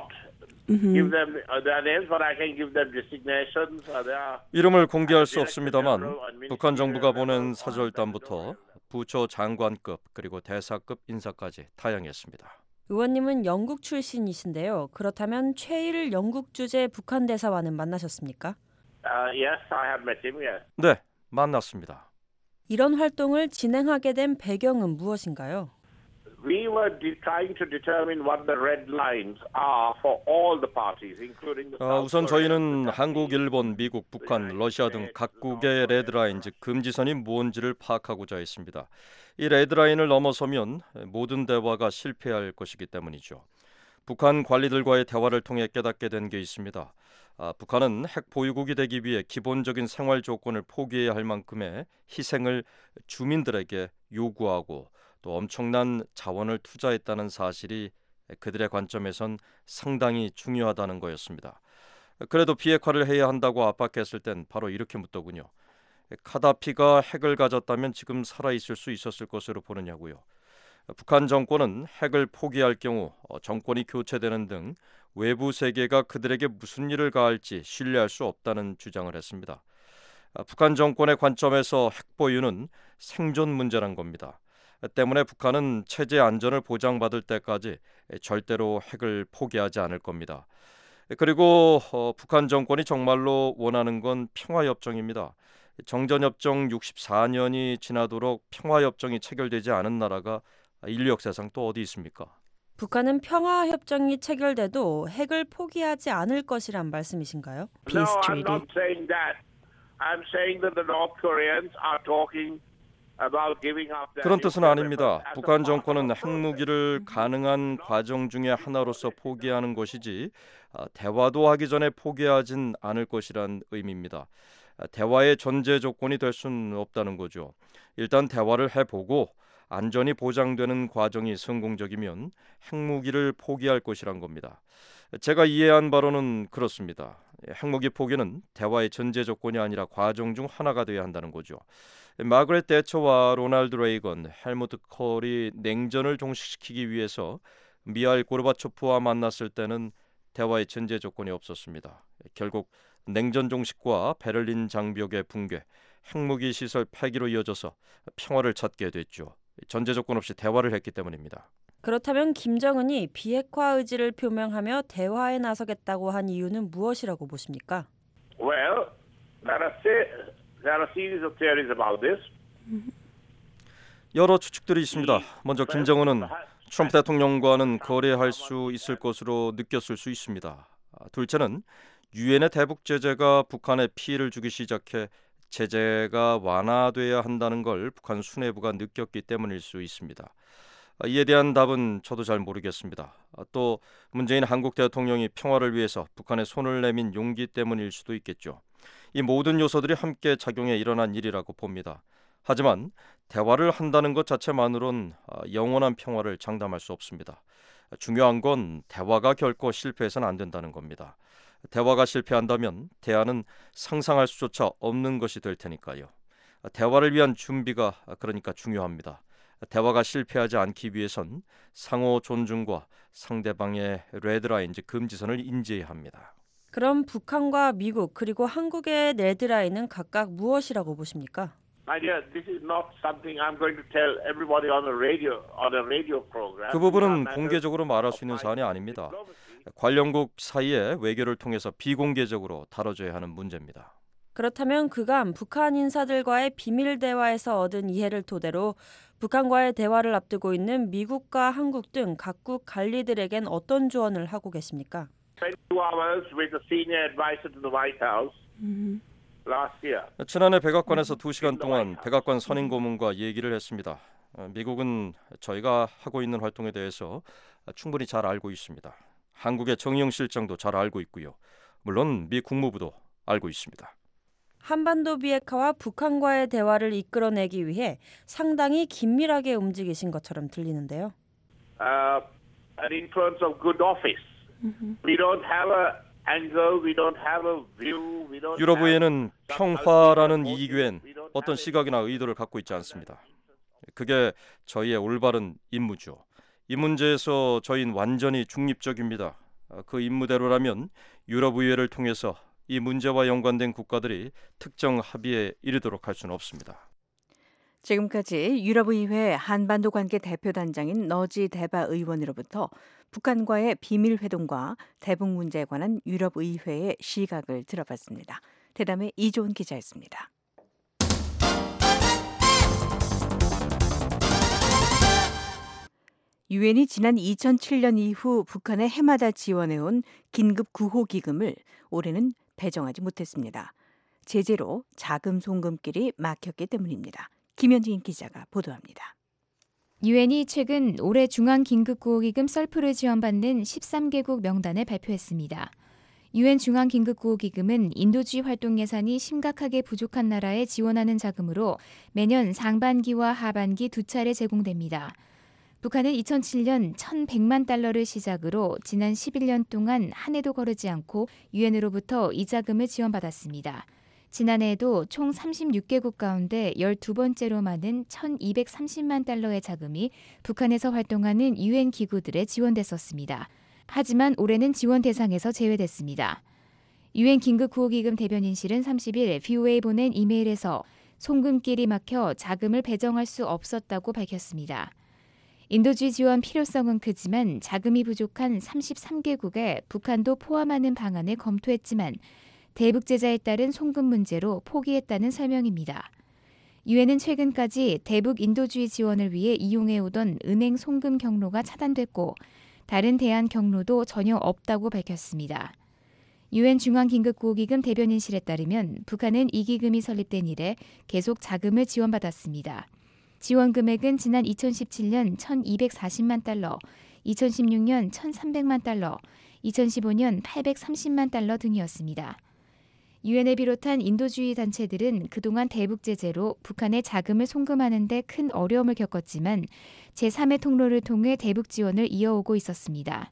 give them uh, their names, but I can give them designations. Uh, they are
이름을 공개할 수 없습니다만 북한 정부가 보낸 사절단부터 부처 장관급 그리고 대사급 인사까지 다양했습니다.
의원님은 영국 출신이신데요. 그렇다면 최일 영국 주재 북한 대사와는 만나셨습니까?
Uh, yes, I have met him. Yes.
네, 만났습니다.
이런 활동을 진행하게 된 배경은 무엇인가요?
We were de- trying to determine what the red lines are for all the parties, including the.
어, 우선 저희는 한국, 일본, 미국, 북한, 러시아 등 각국의 레드라인, 즉 금지선이 무엇인지를 파악하고자 했습니다. 이 레드라인을 넘어서면 모든 대화가 실패할 것이기 때문이죠. 북한 관리들과의 대화를 통해 깨닫게 된 게 있습니다. 아, 북한은 핵 보유국이 되기 위해 기본적인 생활 조건을 포기해야 할 만큼의 희생을 주민들에게 요구하고 또 엄청난 자원을 투자했다는 사실이 그들의 관점에선 상당히 중요하다는 거였습니다. 그래도 비핵화를 해야 한다고 압박했을 땐 바로 이렇게 묻더군요. 카다피가 핵을 가졌다면 지금 살아있을 수 있었을 것으로 보느냐고요. 북한 정권은 핵을 포기할 경우 정권이 교체되는 등 외부 세계가 그들에게 무슨 일을 가할지 신뢰할 수 없다는 주장을 했습니다. 북한 정권의 관점에서 핵 보유는 생존 문제란 겁니다. 때문에 북한은 체제 안전을 보장받을 때까지 절대로 핵을 포기하지 않을 겁니다. 그리고 어, 북한 정권이 정말로 원하는 건 평화협정입니다. 정전협정 육십사 년이 지나도록 평화협정이 체결되지 않은 나라가 인류 역사상 또 어디 있습니까?
북한은 평화협정이 체결돼도 핵을 포기하지 않을 것이란 말씀이신가요?
No, I'm not saying that. I'm saying that the North Koreans are talking about giving up their.
그런 뜻은 아닙니다. 북한 정권은 핵무기를 가능한 과정 중에 하나로서 포기하는 것이지 대화도 하기 전에 포기하진 않을 것이란 의미입니다. 대화의 전제 조건이 될 수는 없다는 거죠. 일단 대화를 해보고 안전이 보장되는 과정이 성공적이면 핵무기를 포기할 것이란 겁니다. 제가 이해한 바로는 그렇습니다. 핵무기 포기는 대화의 전제 조건이 아니라 과정 중 하나가 되어야 한다는 거죠. 마그렛 대처와 로널드 레이건, 헬무트 콜이 냉전을 종식시키기 위해서 미하일 고르바초프와 만났을 때는 대화의 전제 조건이 없었습니다. 결국 냉전 종식과 베를린 장벽의 붕괴, 핵무기 시설 폐기로 이어져서 평화를 찾게 됐죠. 전제 조건 없이 대화를 했기 때문입니다.
그렇다면 김정은이 비핵화 의지를 표명하며 대화에 나서겠다고 한 이유는 무엇이라고 보십니까?
Well, there are, se- there are a series of theories about this.
여러 추측들이 있습니다. 먼저 김정은은 트럼프 대통령과는 거래할 수 있을 것으로 느꼈을 수 있습니다. 둘째는 유엔의 대북 제재가 북한에 피해를 주기 시작해 제재가 완화돼야 한다는 걸 북한 수뇌부가 느꼈기 때문일 수 있습니다. 이에 대한 답은 저도 잘 모르겠습니다. 또 문재인 한국 대통령이 평화를 위해서 북한에 손을 내민 용기 때문일 수도 있겠죠. 이 모든 요소들이 함께 작용해 일어난 일이라고 봅니다. 하지만 대화를 한다는 것 자체만으론 영원한 평화를 장담할 수 없습니다. 중요한 건 대화가 결코 실패해서는 안 된다는 겁니다. 대화가 실패한다면 대안은 상상할 수조차 없는 것이 될 테니까요. 대화를 위한 준비가 그러니까 중요합니다. 대화가 실패하지 않기 위해선 상호 존중과 상대방의 레드라인, 즉 금지선을 인지해야 합니다.
그럼 북한과 미국 그리고 한국의 레드라인은 각각 무엇이라고 보십니까?
My dear, this is not something I'm going to tell everybody on a radio on a radio program.
그 부분은 공개적으로 말할 수 있는 사안이 아닙니다. 관련국 사이에 외교를 통해서 비공개적으로 다뤄져야 하는 문제입니다.
그렇다면 그간 북한 인사들과의 비밀 대화에서 얻은 이해를 토대로 북한과의 대화를 앞두고 있는 미국과 한국 등 각국 관리들에겐 어떤 조언을 하고 계십니까?
twenty-two hours with a senior advisor to the White House last year.
지난해 백악관에서 두 시간 동안 백악관 선임 고문과 얘기를 했습니다. 미국은 저희가 하고 있는 활동에 대해서 충분히 잘 알고 있습니다. 한국의 정의용 실장도 잘 알고 있고요. 물론 미 국무부도 알고 있습니다.
한반도 비핵화와 북한과의 대화를 이끌어내기 위해 상당히 긴밀하게 움직이신 것처럼 들리는데요.
Uh, an influence of good office. We don't have a angle, we don't have a view, we don't.
유럽의회는 평화라는 이익 외엔 어떤 시각이나 의도를 갖고 있지 않습니다. 그게 저희의 올바른 임무죠. 이 문제에서 저희는 완전히 중립적입니다. 그 임무대로라면 유럽의회를 통해서 이 문제와 연관된 국가들이 특정 합의에 이르도록 할 수는 없습니다.
지금까지 유럽의회 한반도 관계 대표단장인 너지 대바 의원으로부터 북한과의 비밀 회동과 대북 문제에 관한 유럽의회의 시각을 들어봤습니다. 대담의 이조은 기자였습니다. 유엔이 지난 이천칠 년 이후 북한에 해마다 지원해온 긴급 구호 기금을 올해는 배정하지 못했습니다. 제재로 자금 송금길이 막혔기 때문입니다. 김현진 기자가 보도합니다.
유엔이 최근 올해 중앙긴급구호기금 썰프를 지원받는 십삼 개국 명단을 발표했습니다. 유엔 중앙긴급구호기금은 인도주의 활동 예산이 심각하게 부족한 나라에 지원하는 자금으로 매년 상반기와 하반기 두 차례 제공됩니다. 북한은 이천칠 년 천백만 달러를 시작으로 지난 십일 년 동안 한 해도 거르지 않고 유엔으로부터 이 자금을 지원받았습니다. 지난해에도 총 삼십육 개국 가운데 열두 번째로 많은 천이백삼십만 달러의 자금이 북한에서 활동하는 유엔 기구들에 지원됐었습니다. 하지만 올해는 지원 대상에서 제외됐습니다. 유엔 긴급구호기금 대변인실은 삼십 일 브이오에이에 보낸 이메일에서 송금길이 막혀 자금을 배정할 수 없었다고 밝혔습니다. 인도주의 지원 필요성은 크지만 자금이 부족한 삼십삼 개국에 북한도 포함하는 방안을 검토했지만 대북 제재에 따른 송금 문제로 포기했다는 설명입니다. 유엔은 최근까지 대북 인도주의 지원을 위해 이용해오던 은행 송금 경로가 차단됐고 다른 대안 경로도 전혀 없다고 밝혔습니다. 유엔 중앙긴급구호기금 대변인실에 따르면 북한은 이 기금이 설립된 이래 계속 자금을 지원받았습니다. 지원 금액은 지난 이천십칠 년 천이백사십만 달러, 이천십육 년 천삼백만 달러, 이천십오 년 팔백삼십만 달러 등이었습니다. 유엔을 비롯한 인도주의 단체들은 그동안 대북 제재로 북한에 자금을 송금하는 데 큰 어려움을 겪었지만 제삼의 통로를 통해 대북 지원을 이어오고 있었습니다.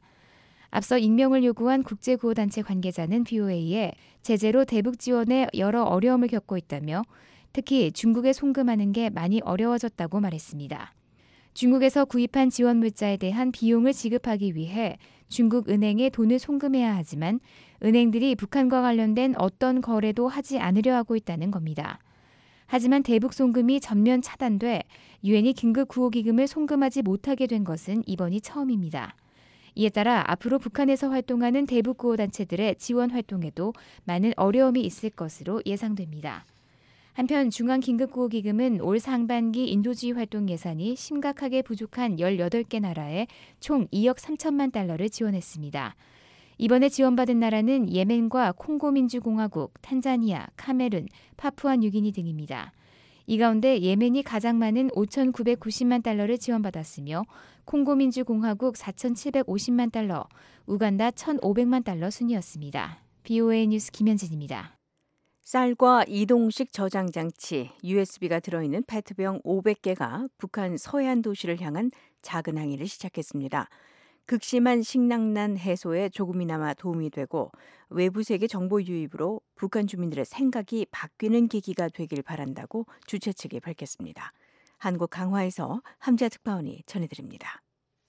앞서 익명을 요구한 국제구호단체 관계자는 브이오에이에 제재로 대북 지원에 여러 어려움을 겪고 있다며 특히 중국에 송금하는 게 많이 어려워졌다고 말했습니다. 중국에서 구입한 지원 물자에 대한 비용을 지급하기 위해 중국 은행에 돈을 송금해야 하지만 은행들이 북한과 관련된 어떤 거래도 하지 않으려 하고 있다는 겁니다. 하지만 대북 송금이 전면 차단돼 유엔이 긴급 구호기금을 송금하지 못하게 된 것은 이번이 처음입니다. 이에 따라 앞으로 북한에서 활동하는 대북 구호 단체들의 지원 활동에도 많은 어려움이 있을 것으로 예상됩니다. 한편 중앙긴급구호기금은 올 상반기 인도주의 활동 예산이 심각하게 부족한 열여덟 개 나라에 총 이억 삼천만 달러를 지원했습니다. 이번에 지원받은 나라는 예멘과 콩고민주공화국, 탄자니아, 카메룬, 파푸아뉴기니 등입니다. 이 가운데 예멘이 가장 많은 오천구백구십만 달러를 지원받았으며 콩고민주공화국 사천칠백오십만 달러, 우간다 천오백만 달러 순이었습니다. 브이오에이 뉴스 김현진입니다.
쌀과 이동식 저장장치, 유에스비가 들어있는 페트병 오백 개가 북한 서해안 도시를 향한 작은 항해를 시작했습니다. 극심한 식량난 해소에 조금이나마 도움이 되고 외부 세계 정보 유입으로 북한 주민들의 생각이 바뀌는 계기가 되길 바란다고 주최 측이 밝혔습니다. 한국 강화에서 함자 특파원이 전해드립니다.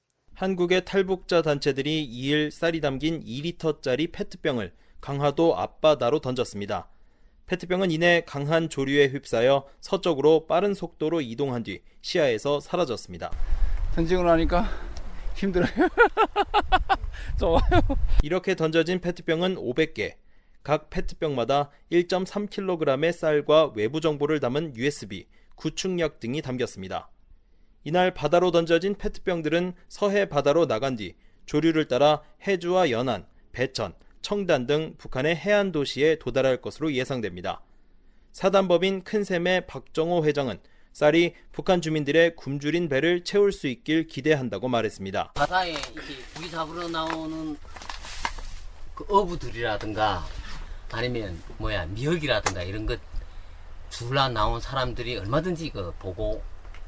한국의 탈북자 단체들이 이 일 쌀이 담긴 이 리터짜리 페트병을 강화도 앞바다로 던졌습니다. 페트병은 이내 강한 조류에 휩싸여 서쪽으로 빠른 속도로 이동한 뒤 시야에서 사라졌습니다.
던지고 나니까 힘들어요. 좋아요.
이렇게 던져진 페트병은 오백 개. 각 페트병마다 일 점 삼 킬로그램의 쌀과 외부 정보를 담은 유에스비, 구축력 등이 담겼습니다. 이날 바다로 던져진 페트병들은 서해 바다로 나간 뒤 조류를 따라 해주와 연안, 배천, 청단 등 북한의 해안 도시에 도달할 것으로 예상됩니다. 사단법인 큰샘의 박정호 회장은 쌀이 북한 주민들의 굶주린 배를 채울 수 있길 기대한다고 말했습니다.
바다에 이렇게 고기 잡으러 나오는 그 어부들이라든가 아니면 뭐야 미역이라든가 이런 것 줄라 나온 사람들이 얼마든지 그 보고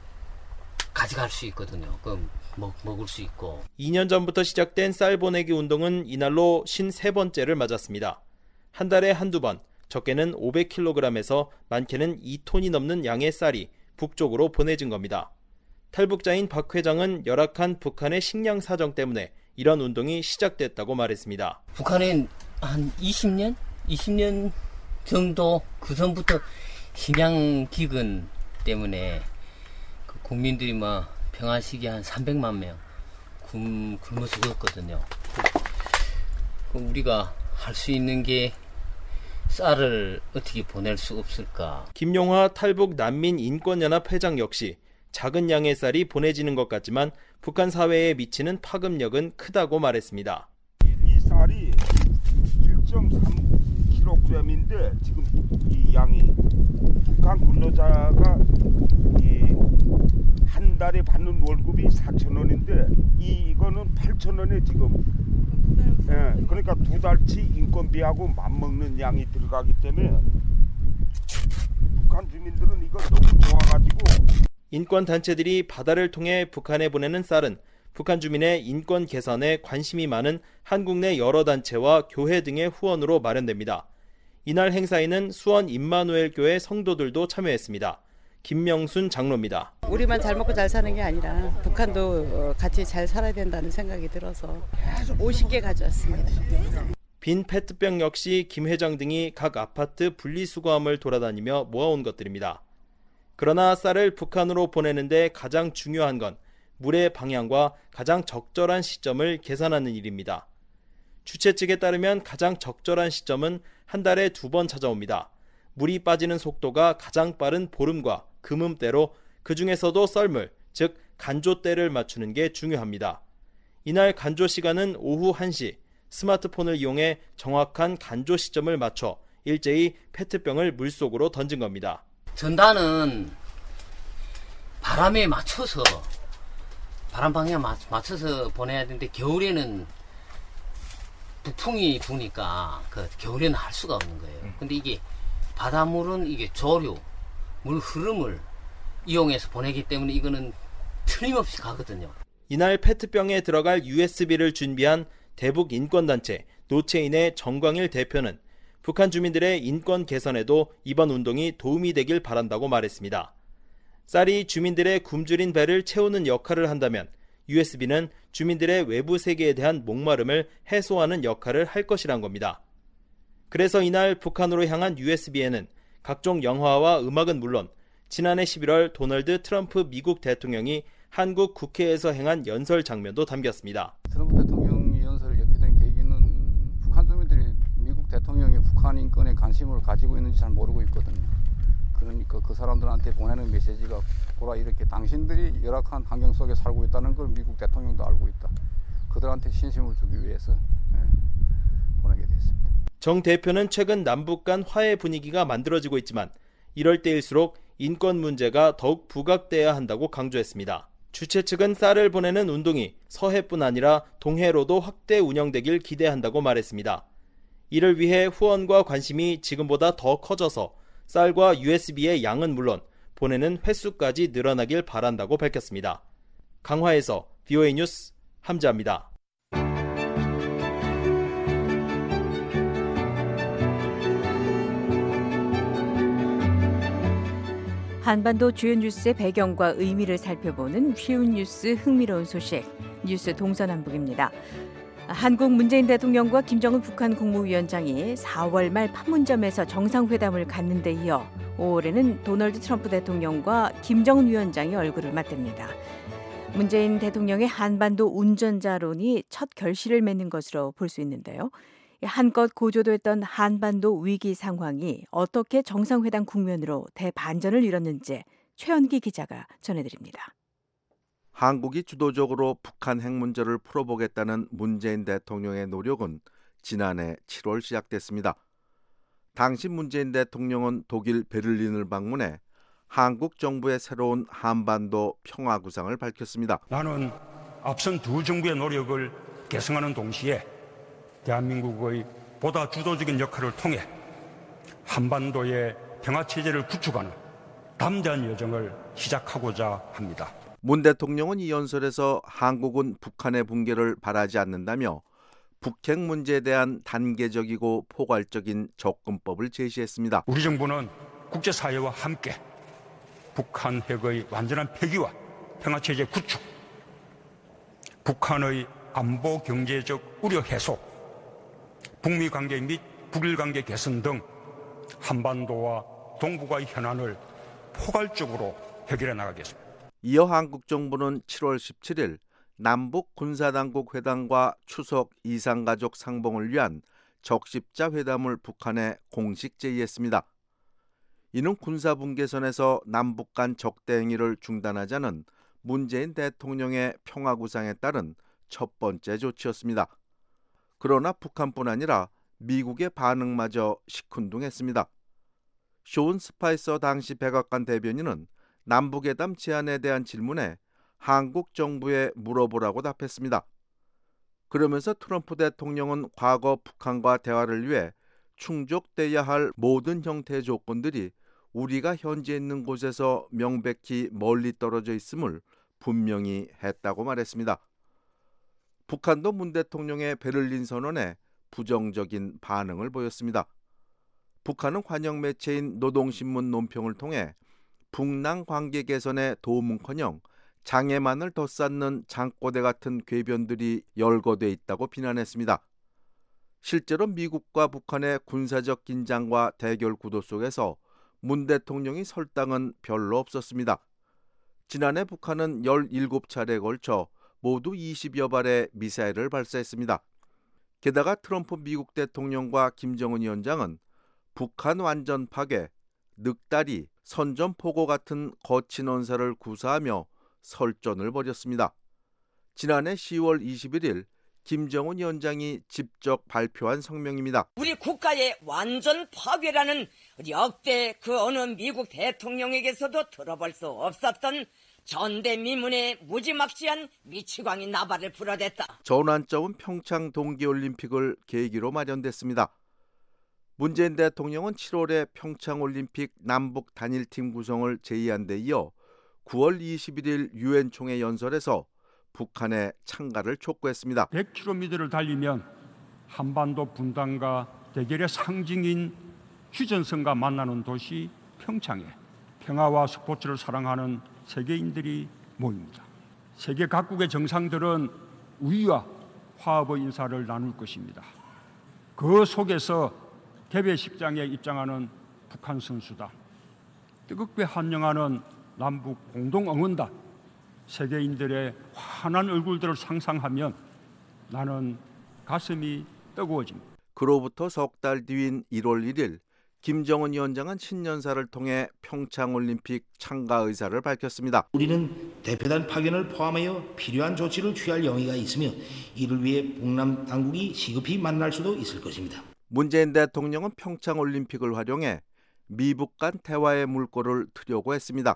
가져갈 수 있거든요. 그럼 먹, 먹을 수 있고.
이 년 전부터 시작된 쌀 보내기 운동은 이날로 오십삼 번째를 맞았습니다. 한 달에 한두 번, 적게는 오백 킬로그램에서 많게는 이 톤이 넘는 양의 쌀이 북쪽으로 보내진 겁니다. 탈북자인 박 회장은 열악한 북한의 식량 사정 때문에 이런 운동이 시작됐다고 말했습니다.
북한은 한 이십 년? 이십 년 정도 그 전부터 식량기근 때문에 그 국민들이 뭐 평화 시기에 한 삼백만 명 굶, 굶어 죽었거든요. 그 우리가 할 수 있는 게 쌀을 어떻게 보낼 수 없을까?
김용화 탈북 난민 인권연합 회장 역시 작은 양의 쌀이 보내지는 것 같지만 북한 사회에 미치는 파급력은 크다고 말했습니다.
이 쌀이 일 점 삼 킬로그램인데 지금 이 양이 북한 근로자가 이 한 달에 받는 월급이 사천 원인데 이거는 팔천 원에 지금. 예, 그러니까 두 달치 인건비하고 맞먹는 양이 들어가기 때문에 북한 주민들은 이거 너무 좋아가지고.
인권 단체들이 바다를 통해 북한에 보내는 쌀은 북한 주민의 인권 개선에 관심이 많은 한국 내 여러 단체와 교회 등의 후원으로 마련됩니다. 이날 행사에는 수원 임마누엘 교회 성도들도 참여했습니다. 김명순 장로입니다.
우리만 잘 먹고 잘 사는 게 아니라 북한도 같이 잘 살아야 된다는 생각이 들어서 오십 개 가져왔습니다.
빈 페트병 역시 김 회장 등이 각 아파트 분리수거함을 돌아다니며 모아온 것들입니다. 그러나 쌀을 북한으로 보내는데 가장 중요한 건 물의 방향과 가장 적절한 시점을 계산하는 일입니다. 주최 측에 따르면 가장 적절한 시점은 한 달에 두 번 찾아옵니다. 물이 빠지는 속도가 가장 빠른 보름과 금음때로 그 중에서도 썰물, 즉 간조때를 맞추는 게 중요합니다. 이날 간조 시간은 오후 한 시, 스마트폰을 이용해 정확한 간조 시점을 맞춰 일제히 페트병을 물속으로 던진 겁니다.
전단은 바람에 맞춰서 바람 방향 맞춰서 보내야 되는데 겨울에는 북풍이 부니까 그 겨울에는 할 수가 없는 거예요. 근데 이게 바닷물은 이게 조류, 물 흐름을 이용해서 보내기 때문에 이거는 틀림없이 가거든요.
이날 페트병에 들어갈 유에스비를 준비한 대북 인권단체 노체인의 정광일 대표는 북한 주민들의 인권 개선에도 이번 운동이 도움이 되길 바란다고 말했습니다. 쌀이 주민들의 굶주린 배를 채우는 역할을 한다면 유에스비는 주민들의 외부 세계에 대한 목마름을 해소하는 역할을 할 것이란 겁니다. 그래서 이날 북한으로 향한 유에스비에는 각종 영화와 음악은 물론 지난해 십일월 도널드 트럼프 미국 대통령이 한국 국회에서 행한 연설 장면도 담겼습니다.
트럼프 대통령이 연설을 이렇게 된 계기는 북한 주민들이 미국 대통령이 북한 인권에 관심을 가지고 있는지 잘 모르고 있거든요. 그러니까 그 사람들한테 보내는 메시지가 보라 이렇게 당신들이 열악한 환경 속에 살고 있다는 걸 미국 대통령도 알고 있다. 그들한테 신심을 주기 위해서 네, 보내게 됐습니다.
정 대표는 최근 남북 간 화해 분위기가 만들어지고 있지만 이럴 때일수록 인권 문제가 더욱 부각돼야 한다고 강조했습니다. 주최 측은 쌀을 보내는 운동이 서해뿐 아니라 동해로도 확대 운영되길 기대한다고 말했습니다. 이를 위해 후원과 관심이 지금보다 더 커져서 쌀과 유에스비의 양은 물론 보내는 횟수까지 늘어나길 바란다고 밝혔습니다. 강화에서 브이오에이 뉴스 함지아입니다.
한반도 주요 뉴스의 배경과 의미를 살펴보는 쉬운 뉴스 흥미로운 소식, 뉴스 동서남북입니다. 한국 문재인 대통령과 김정은 북한 국무위원장이 사월 말 판문점에서 정상회담을 갖는 데 이어 오월에는 도널드 트럼프 대통령과 김정은 위원장이 얼굴을 맞댑니다. 문재인 대통령의 한반도 운전자론이 첫 결실을 맺는 것으로 볼 수 있는데요. 한껏 고조됐던 한반도 위기 상황이 어떻게 정상회담 국면으로 대반전을 이뤘는지 최연기 기자가 전해드립니다.
한국이 주도적으로 북한 핵 문제를 풀어보겠다는 문재인 대통령의 노력은 지난해 칠월 시작됐습니다. 당시 문재인 대통령은 독일 베를린을 방문해 한국 정부의 새로운 한반도 평화 구상을 밝혔습니다.
나는 앞선 두 정부의 노력을 계승하는 동시에 대한민국의 보다 주도적인 역할을 통해 한반도의 평화체제를 구축하는 담대한 여정을 시작하고자 합니다.
문 대통령은 이 연설에서 한국은 북한의 붕괴를 바라지 않는다며 북핵 문제에 대한 단계적이고 포괄적인 접근법을 제시했습니다.
우리 정부는 국제사회와 함께 북한 핵의 완전한 폐기와 평화체제 구축, 북한의 안보 경제적 우려 해소, 북미 관계 및 북일 관계 개선 등 한반도와 동북아의 현안을 포괄적으로 해결해 나가겠습니다.
이어 한국 정부는 칠월 십칠일 남북 군사당국 회담과 추석 이산가족 상봉을 위한 적십자 회담을 북한에 공식 제의했습니다. 이는 군사분계선에서 남북 간 적대 행위를 중단하자는 문재인 대통령의 평화구상에 따른 첫 번째 조치였습니다. 그러나 북한뿐 아니라 미국의 반응마저 시큰둥했습니다. 쇼온 스파이서 당시 백악관 대변인은 남북회담 제안에 대한 질문에 한국 정부에 물어보라고 답했습니다. 그러면서 트럼프 대통령은 과거 북한과 대화를 위해 충족돼야 할 모든 형태의 조건들이 우리가 현재 있는 곳에서 명백히 멀리 떨어져 있음을 분명히 했다고 말했습니다. 북한도 문 대통령의 베를린 선언에 부정적인 반응을 보였습니다. 북한은 관영 매체인 노동신문 논평을 통해 북남 관계 개선에 도움은커녕 장애만을 더 쌓는 장꼬대 같은 궤변들이 열거돼 있다고 비난했습니다. 실제로 미국과 북한의 군사적 긴장과 대결 구도 속에서 문 대통령이 설 당은 별로 없었습니다. 지난해 북한은 열일곱 차례에 걸쳐 모두 이십여 발의 미사일을 발사했습니다. 게다가 트럼프 미국 대통령과 김정은 위원장은 북한 완전 파괴, 늑다리, 선전포고 같은 거친 언사를 구사하며 설전을 벌였습니다. 지난해 시월 이십일일 김정은 위원장이 직접 발표한 성명입니다.
우리 국가의 완전 파괴라는 역대 그 어느 미국 대통령에게서도 들어볼 수 없었던 전대미문의 무지막지한 미치광이 나발을 불어댔다.
전환점은 평창 동계올림픽을 계기로 마련됐습니다. 문재인 대통령은 칠월에 평창올림픽 남북 단일팀 구성을 제의한 데 이어 구월 이십일일 유엔 총회 연설에서 북한의 참가를 촉구했습니다.
백 킬로미터를 달리면 한반도 분단과 대결의 상징인 휴전선과 만나는 도시 평창에 평화와 스포츠를 사랑하는 세계인들이 모입니다. 세계 각국의 정상들은 우위와 화합의 인사를 나눌 것입니다. 그 속에서 개회식장에 입장하는 북한 선수단, 뜨겁게 환영하는 남북 공동응원단, 세계인들의 환한 얼굴들을 상상하면 나는 가슴이 뜨거워집니다.
그로부터 석 달 뒤인 일월 일일 김정은 위원장은 신년사를 통해 평창올림픽 참가 의사를 밝혔습니다.
우리는 대표단 파견을 포함하여 필요한 조치를 취할 용의가 있으며 이를 위해 북남 당국이 시급히 만날 수도 있을 것입니다.
문재인 대통령은 평창올림픽을 활용해 미북 간 대화의 물꼬를 트려고 했습니다.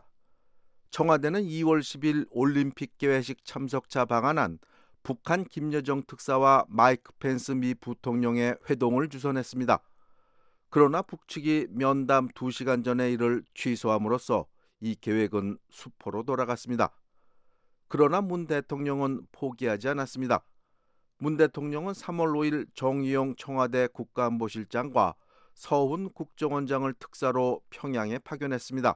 청와대는 이월 십일 올림픽 개회식 참석자 방한한 북한 김여정 특사와 마이크 펜스 미 부통령의 회동을 주선했습니다. 그러나 북측이 면담 두 시간 전에 이를 취소함으로써 이 계획은 수포로 돌아갔습니다. 그러나 문 대통령은 포기하지 않았습니다. 문 대통령은 삼월 오일 정의용 청와대 국가안보실장과 서훈 국정원장을 특사로 평양에 파견했습니다.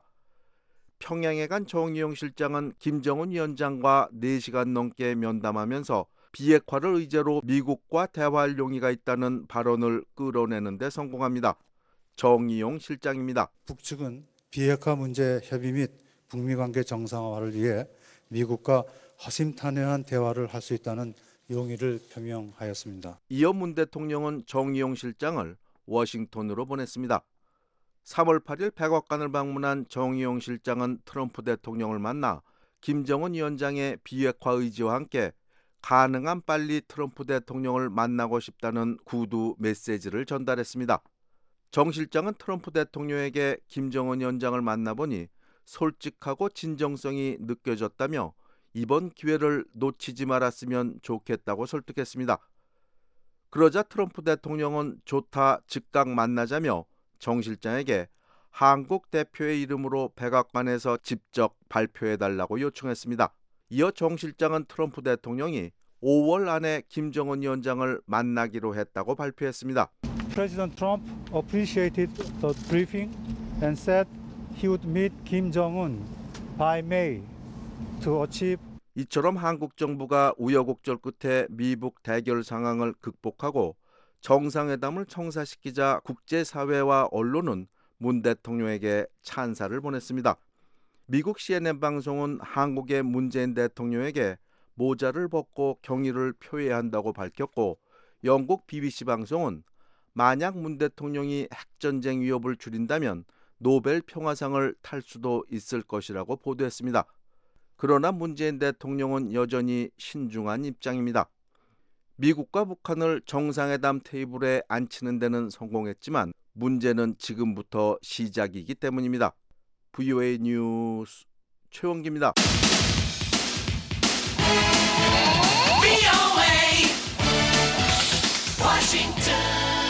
평양에 간 정의용 실장은 김정은 위원장과 네 시간 넘게 면담하면서 비핵화를 의제로 미국과 대화할 용의가 있다는 발언을 끌어내는 데 성공합니다. 정의용 실장입니다.
북측은 비핵화 문제 협의 및 북미 관계 정상화를 위해 미국과 허심탄회한 대화를 할 수 있다는 용의를 표명하였습니다.
이어 문 대통령은 정의용 실장을 워싱턴으로 보냈습니다. 삼월 팔일 백악관을 방문한 정의용 실장은 트럼프 대통령을 만나 김정은 위원장의 비핵화 의지와 함께 가능한 빨리 트럼프 대통령을 만나고 싶다는 구두 메시지를 전달했습니다. 정 실장은 트럼프 대통령에게 김정은 위원장을 만나보니 솔직하고 진정성이 느껴졌다며 이번 기회를 놓치지 말았으면 좋겠다고 설득했습니다. 그러자 트럼프 대통령은 좋다, 즉각 만나자며 정 실장에게 한국 대표의 이름으로 백악관에서 직접 발표해달라고 요청했습니다. 이어 정 실장은 트럼프 대통령이 오월 안에 김정은 위원장을 만나기로 했다고 발표했습니다.
President Trump appreciated the briefing and said he would meet Kim Jong-un by May to achieve
이처럼 한국 정부가 우여곡절 끝에 미북 대결 상황을 극복하고 정상회담을 성사시키자 국제사회와 언론은 문 대통령에게 찬사를 보냈습니다. 미국 씨엔엔 방송은 한국의 문재인 대통령에게 모자를 벗고 경의를 표해야 한다고 밝혔고, 영국 비비씨 방송은 만약 문 대통령이 핵전쟁 위협을 줄인다면 노벨 평화상을 탈 수도 있을 것이라고 보도했습니다. 그러나 문재인 대통령은 여전히 신중한 입장입니다. 미국과 북한을 정상회담 테이블에 앉히는 데는 성공했지만 문제는 지금부터 시작이기 때문입니다. 브이오에이 뉴스 최원기입니다.
브이오에이 워싱턴.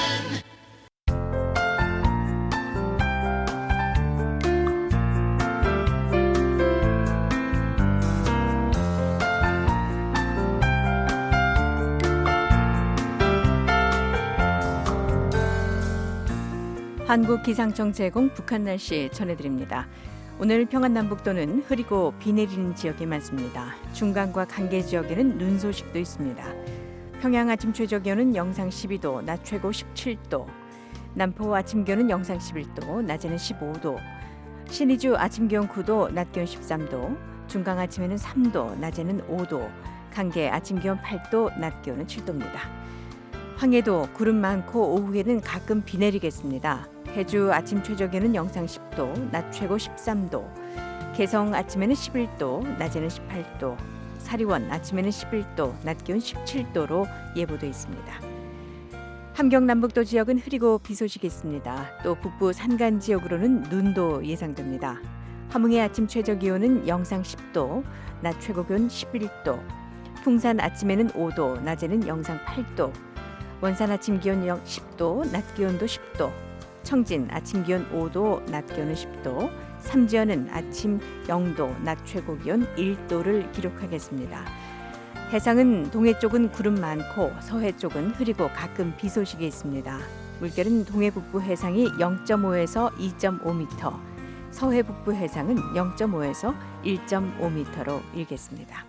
한국기상청 제공 북한 날씨 전해드립니다. 오늘 평안남북도는 흐리고 비 내리는 지역이 많습니다. 중간과 간계 지역에는 눈 소식도 있습니다. 평양 아침 최저 기온은 영상 십이 도, 낮 최고 십칠 도. 남포 아침 기온은 영상 십일 도, 낮에는 십오 도. 신의주 아침 기온 구 도, 낮 기온 십삼 도. 중강 아침에는 삼 도, 낮에는 오 도. 간계 아침 기온 팔 도, 낮 기온은 칠 도입니다. 황해도 구름 많고 오후에는 가끔 비 내리겠습니다. 해주 아침 최저 기온은 영상 십 도, 낮 최고 십삼 도. 개성 아침에는 십일 도, 낮에는 십팔 도. 사리원 아침에는 십일 도, 낮 기온 십칠 도로 예보돼 있습니다. 함경 남북도 지역은 흐리고 비 소식이 있습니다. 또 북부 산간 지역으로는 눈도 예상됩니다. 함흥의 아침 최저 기온은 영상 십 도, 낮 최고 기온 십일 도. 풍산 아침에는 오 도, 낮에는 영상 팔 도. 원산 아침 기온 십 도, 낮 기온도 십 도. 청진 아침 기온 오 도, 낮 기온은 십 도. 삼지연은 아침 영 도, 낮 최고 기온 일 도를 기록하겠습니다. 해상은 동해 쪽은 구름 많고 서해 쪽은 흐리고 가끔 비 소식이 있습니다. 물결은 동해 북부 해상이 영 점 오에서 이 점 오 미터, 서해 북부 해상은 영 점 오에서 일 점 오 미터로 일겠습니다.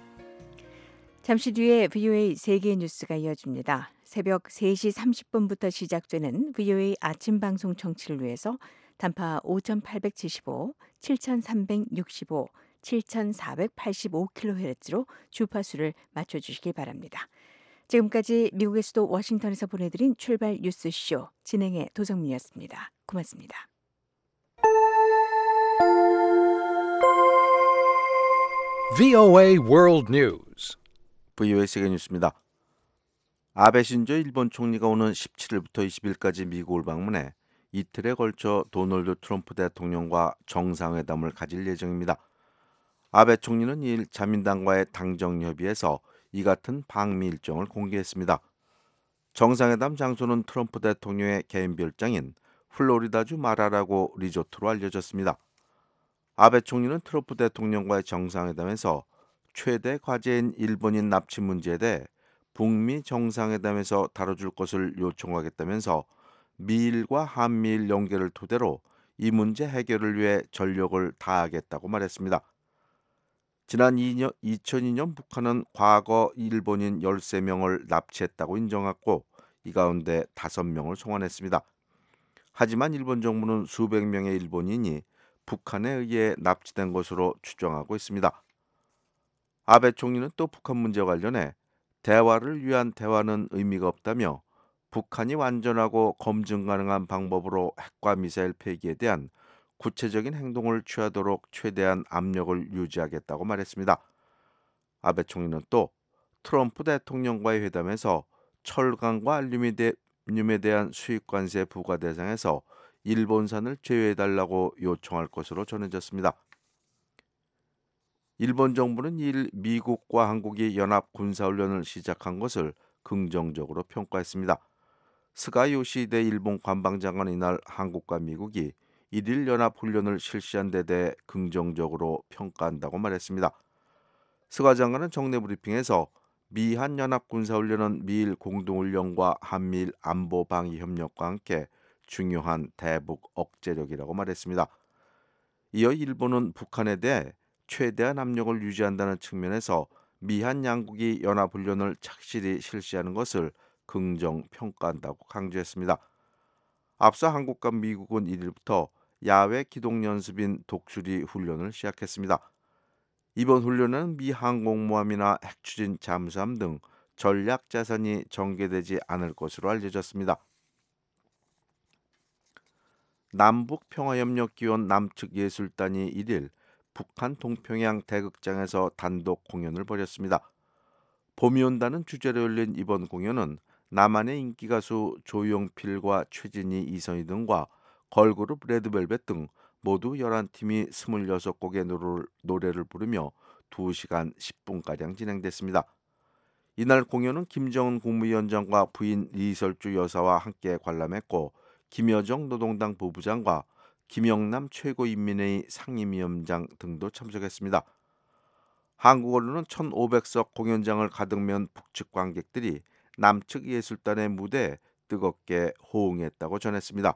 잠시 뒤에 브이오에이 세계 뉴스가 이어집니다. 새벽 세 시 삼십 분부터 시작되는 브이오에이 아침 방송 청취를 위해서 단파 오천팔백칠십오, 칠천삼백육십오, 칠천사백팔십오 킬로헤르츠로 주파수를 맞춰주시기 바랍니다. 지금까지 미국의 수도 워싱턴에서 보내드린 출발 뉴스쇼 진행의 도정민이었습니다. 고맙습니다.
브이오에이 World News.
브이오에이 세계 뉴스입니다. 아베 신조 일본 총리가 오는 십칠 일부터 이십 일까지 미국을 방문해 이틀에 걸쳐 도널드 트럼프 대통령과 정상회담을 가질 예정입니다. 아베 총리는 이일 자민당과의 당정 협의에서 이 같은 방미 일정을 공개했습니다. 정상회담 장소는 트럼프 대통령의 개인 별장인 플로리다주 마라라고 리조트로 알려졌습니다. 아베 총리는 트럼프 대통령과의 정상회담에서 최대 과제인 일본인 납치 문제에 대해 북미 정상회담에서 다뤄줄 것을 요청하겠다면서 미일과 한미일 연계를 토대로 이 문제 해결을 위해 전력을 다하겠다고 말했습니다. 지난 이천이 년 북한은 과거 일본인 열세 명을 납치했다고 인정했고 이 가운데 다섯 명을 송환했습니다. 하지만 일본 정부는 수백 명의 일본인이 북한에 의해 납치된 것으로 추정하고 있습니다. 아베 총리는 또 북한 문제와 관련해 대화를 위한 대화는 의미가 없다며 북한이 완전하고 검증 가능한 방법으로 핵과 미사일 폐기에 대한 구체적인 행동을 취하도록 최대한 압력을 유지하겠다고 말했습니다. 아베 총리는 또 트럼프 대통령과의 회담에서 철강과 알루미늄에 대한 수입 관세 부과 대상에서 일본산을 제외해달라고 요청할 것으로 전해졌습니다. 일본 정부는 이일 미국과 한국이 연합 군사훈련을 시작한 것을 긍정적으로 평가했습니다. 스가 요시히데 일본 관방장관은 이날 한국과 미국이 일일 연합훈련을 실시한 데 대해 긍정적으로 평가한다고 말했습니다. 스가 장관은 정례 브리핑에서 미한 연합 군사훈련은 미일 공동훈련과 한미일 안보 방위 협력과 함께 중요한 대북 억제력이라고 말했습니다. 이어 일본은 북한에 대해 최대한 압력을 유지한다는 측면에서 미한 양국이 연합훈련을 착실히 실시하는 것을 긍정 평가한다고 강조했습니다. 앞서 한국과 미국은 일 일부터 야외 기동연습인 독수리 훈련을 시작했습니다. 이번 훈련은 미 항공모함이나 핵추진 잠수함 등 전략 자산이 전개되지 않을 것으로 알려졌습니다. 남북평화협력기원 남측예술단이 일 일 북한 동평양 대극장에서 단독 공연을 벌였습니다. 봄이 온다는 주제로 열린 이번 공연은 남한의 인기 가수 조용필과 최진희, 이선희 등과 걸그룹 레드벨벳 등 모두 열한 팀이 스물여섯 곡의 노래를, 노래를 부르며 두 시간 십 분가량 진행됐습니다. 이날 공연은 김정은 국무위원장과 부인 리설주 여사와 함께 관람했고 김여정 노동당 부부장과 김영남 최고인민회의 상임위원장 등도 참석했습니다. 한국 언론은 천오백 석 공연장을 가득 메운 북측 관객들이 남측 예술단의 무대에 뜨겁게 호응했다고 전했습니다.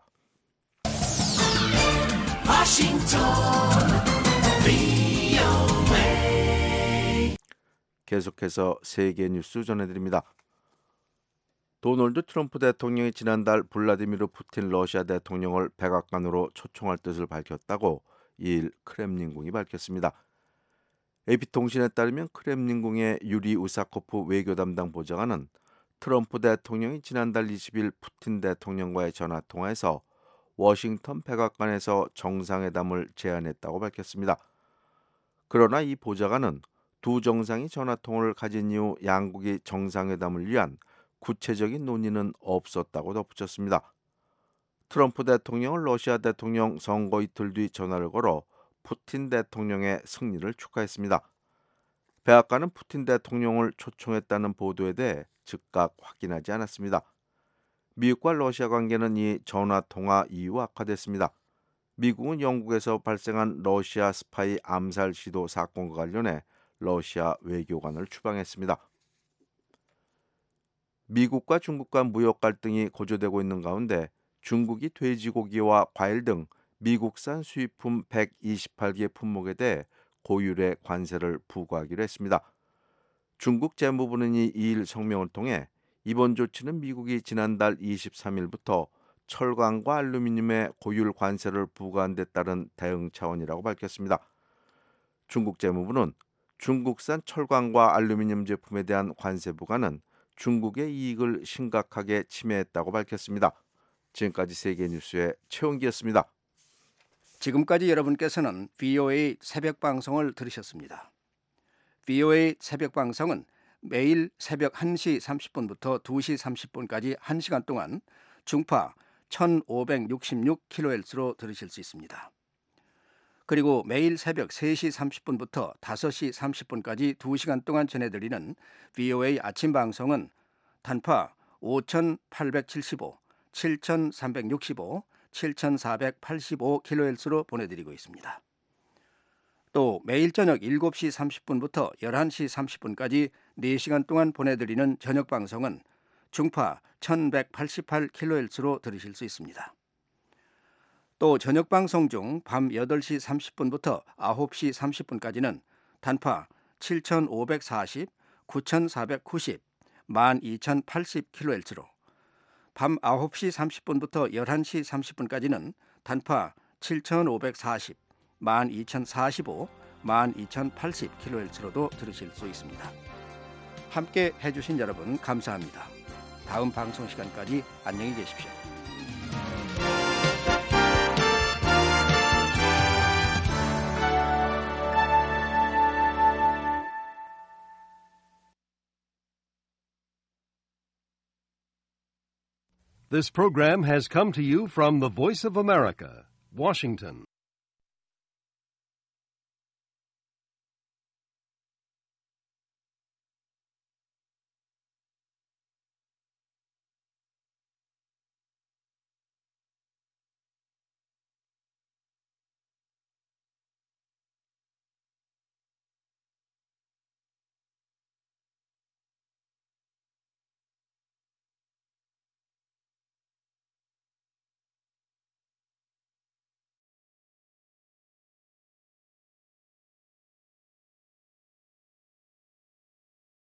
계속해서 세계 뉴스 전해드립니다. 도널드 트럼프 대통령이 지난달 블라디미르 푸틴 러시아 대통령을 백악관으로 초청할 뜻을 밝혔다고 이일 크렘린궁이 밝혔습니다. 에이피통신에 따르면 크렘린궁의 유리 우사코프 외교 담당 보좌관은 트럼프 대통령이 지난달 이십 일 푸틴 대통령과의 전화통화에서 워싱턴 백악관에서 정상회담을 제안했다고 밝혔습니다. 그러나 이 보좌관은 두 정상이 전화통화를 가진 이후 양국이 정상회담을 위한 구체적인 논의는 없었다고 덧붙였습니다. 트럼프 대통령은 러시아 대통령 선거 이틀 뒤 전화를 걸어 푸틴 대통령의 승리를 축하했습니다. 백악관은 푸틴 대통령을 초청했다는 보도에 대해 즉각 확인하지 않았습니다. 미국과 러시아 관계는 이 전화통화 이후 악화됐습니다. 미국은 영국에서 발생한 러시아 스파이 암살 시도 사건과 관련해 러시아 외교관을 추방했습니다. 미국과 중국 간 무역 갈등이 고조되고 있는 가운데 중국이 돼지고기와 과일 등 미국산 수입품 백이십팔 개 품목에 대해 고율의 관세를 부과하기로 했습니다. 중국 재무부는 이일 성명을 통해 이번 조치는 미국이 지난달 이십삼 일부터 철강과 알루미늄에 고율 관세를 부과한 데 따른 대응 차원이라고 밝혔습니다. 중국 재무부는 중국산 철강과 알루미늄 제품에 대한 관세 부과는 중국의 이익을 심각하게 침해했다고 밝혔습니다. 지금까지 세계뉴스의 최원기였습니다.
지금까지 여러분께서는 브이오에이 새벽 방송을 들으셨습니다. 브이오에이 새벽 방송은 매일 새벽 한 시 삼십 분부터 두 시 삼십 분까지 한 시간 동안 중파 천오백육십육 킬로헤르츠로 들으실 수 있습니다. 그리고 매일 새벽 세 시 삼십 분부터 다섯 시 삼십 분까지 두 시간 동안 전해드리는 브이오에이 아침 방송은 단파 오천팔백칠십오, 칠천삼백육십오, 칠천사백팔십오 킬로헤르츠로 보내드리고 있습니다. 또 매일 저녁 일곱 시 삼십 분부터 열한 시 삼십 분까지 네 시간 동안 보내드리는 저녁 방송은 중파 천백팔십팔 킬로헤르츠로 들으실 수 있습니다. 또 저녁 방송 중 밤 여덟 시 삼십 분부터 아홉 시 삼십 분까지는 단파 칠천오백사십, 구천사백구십, 만 이천팔십 킬로헤르츠로, 밤 아홉 시 삼십 분부터 열한 시 삼십 분까지는 단파 칠천오백사십, 만 이천사십오, 만 이천팔십 킬로헤르츠로도 들으실 수 있습니다. 함께 해주신 여러분 감사합니다. 다음 방송 시간까지 안녕히 계십시오.
This program has come to you from the Voice of America, Washington.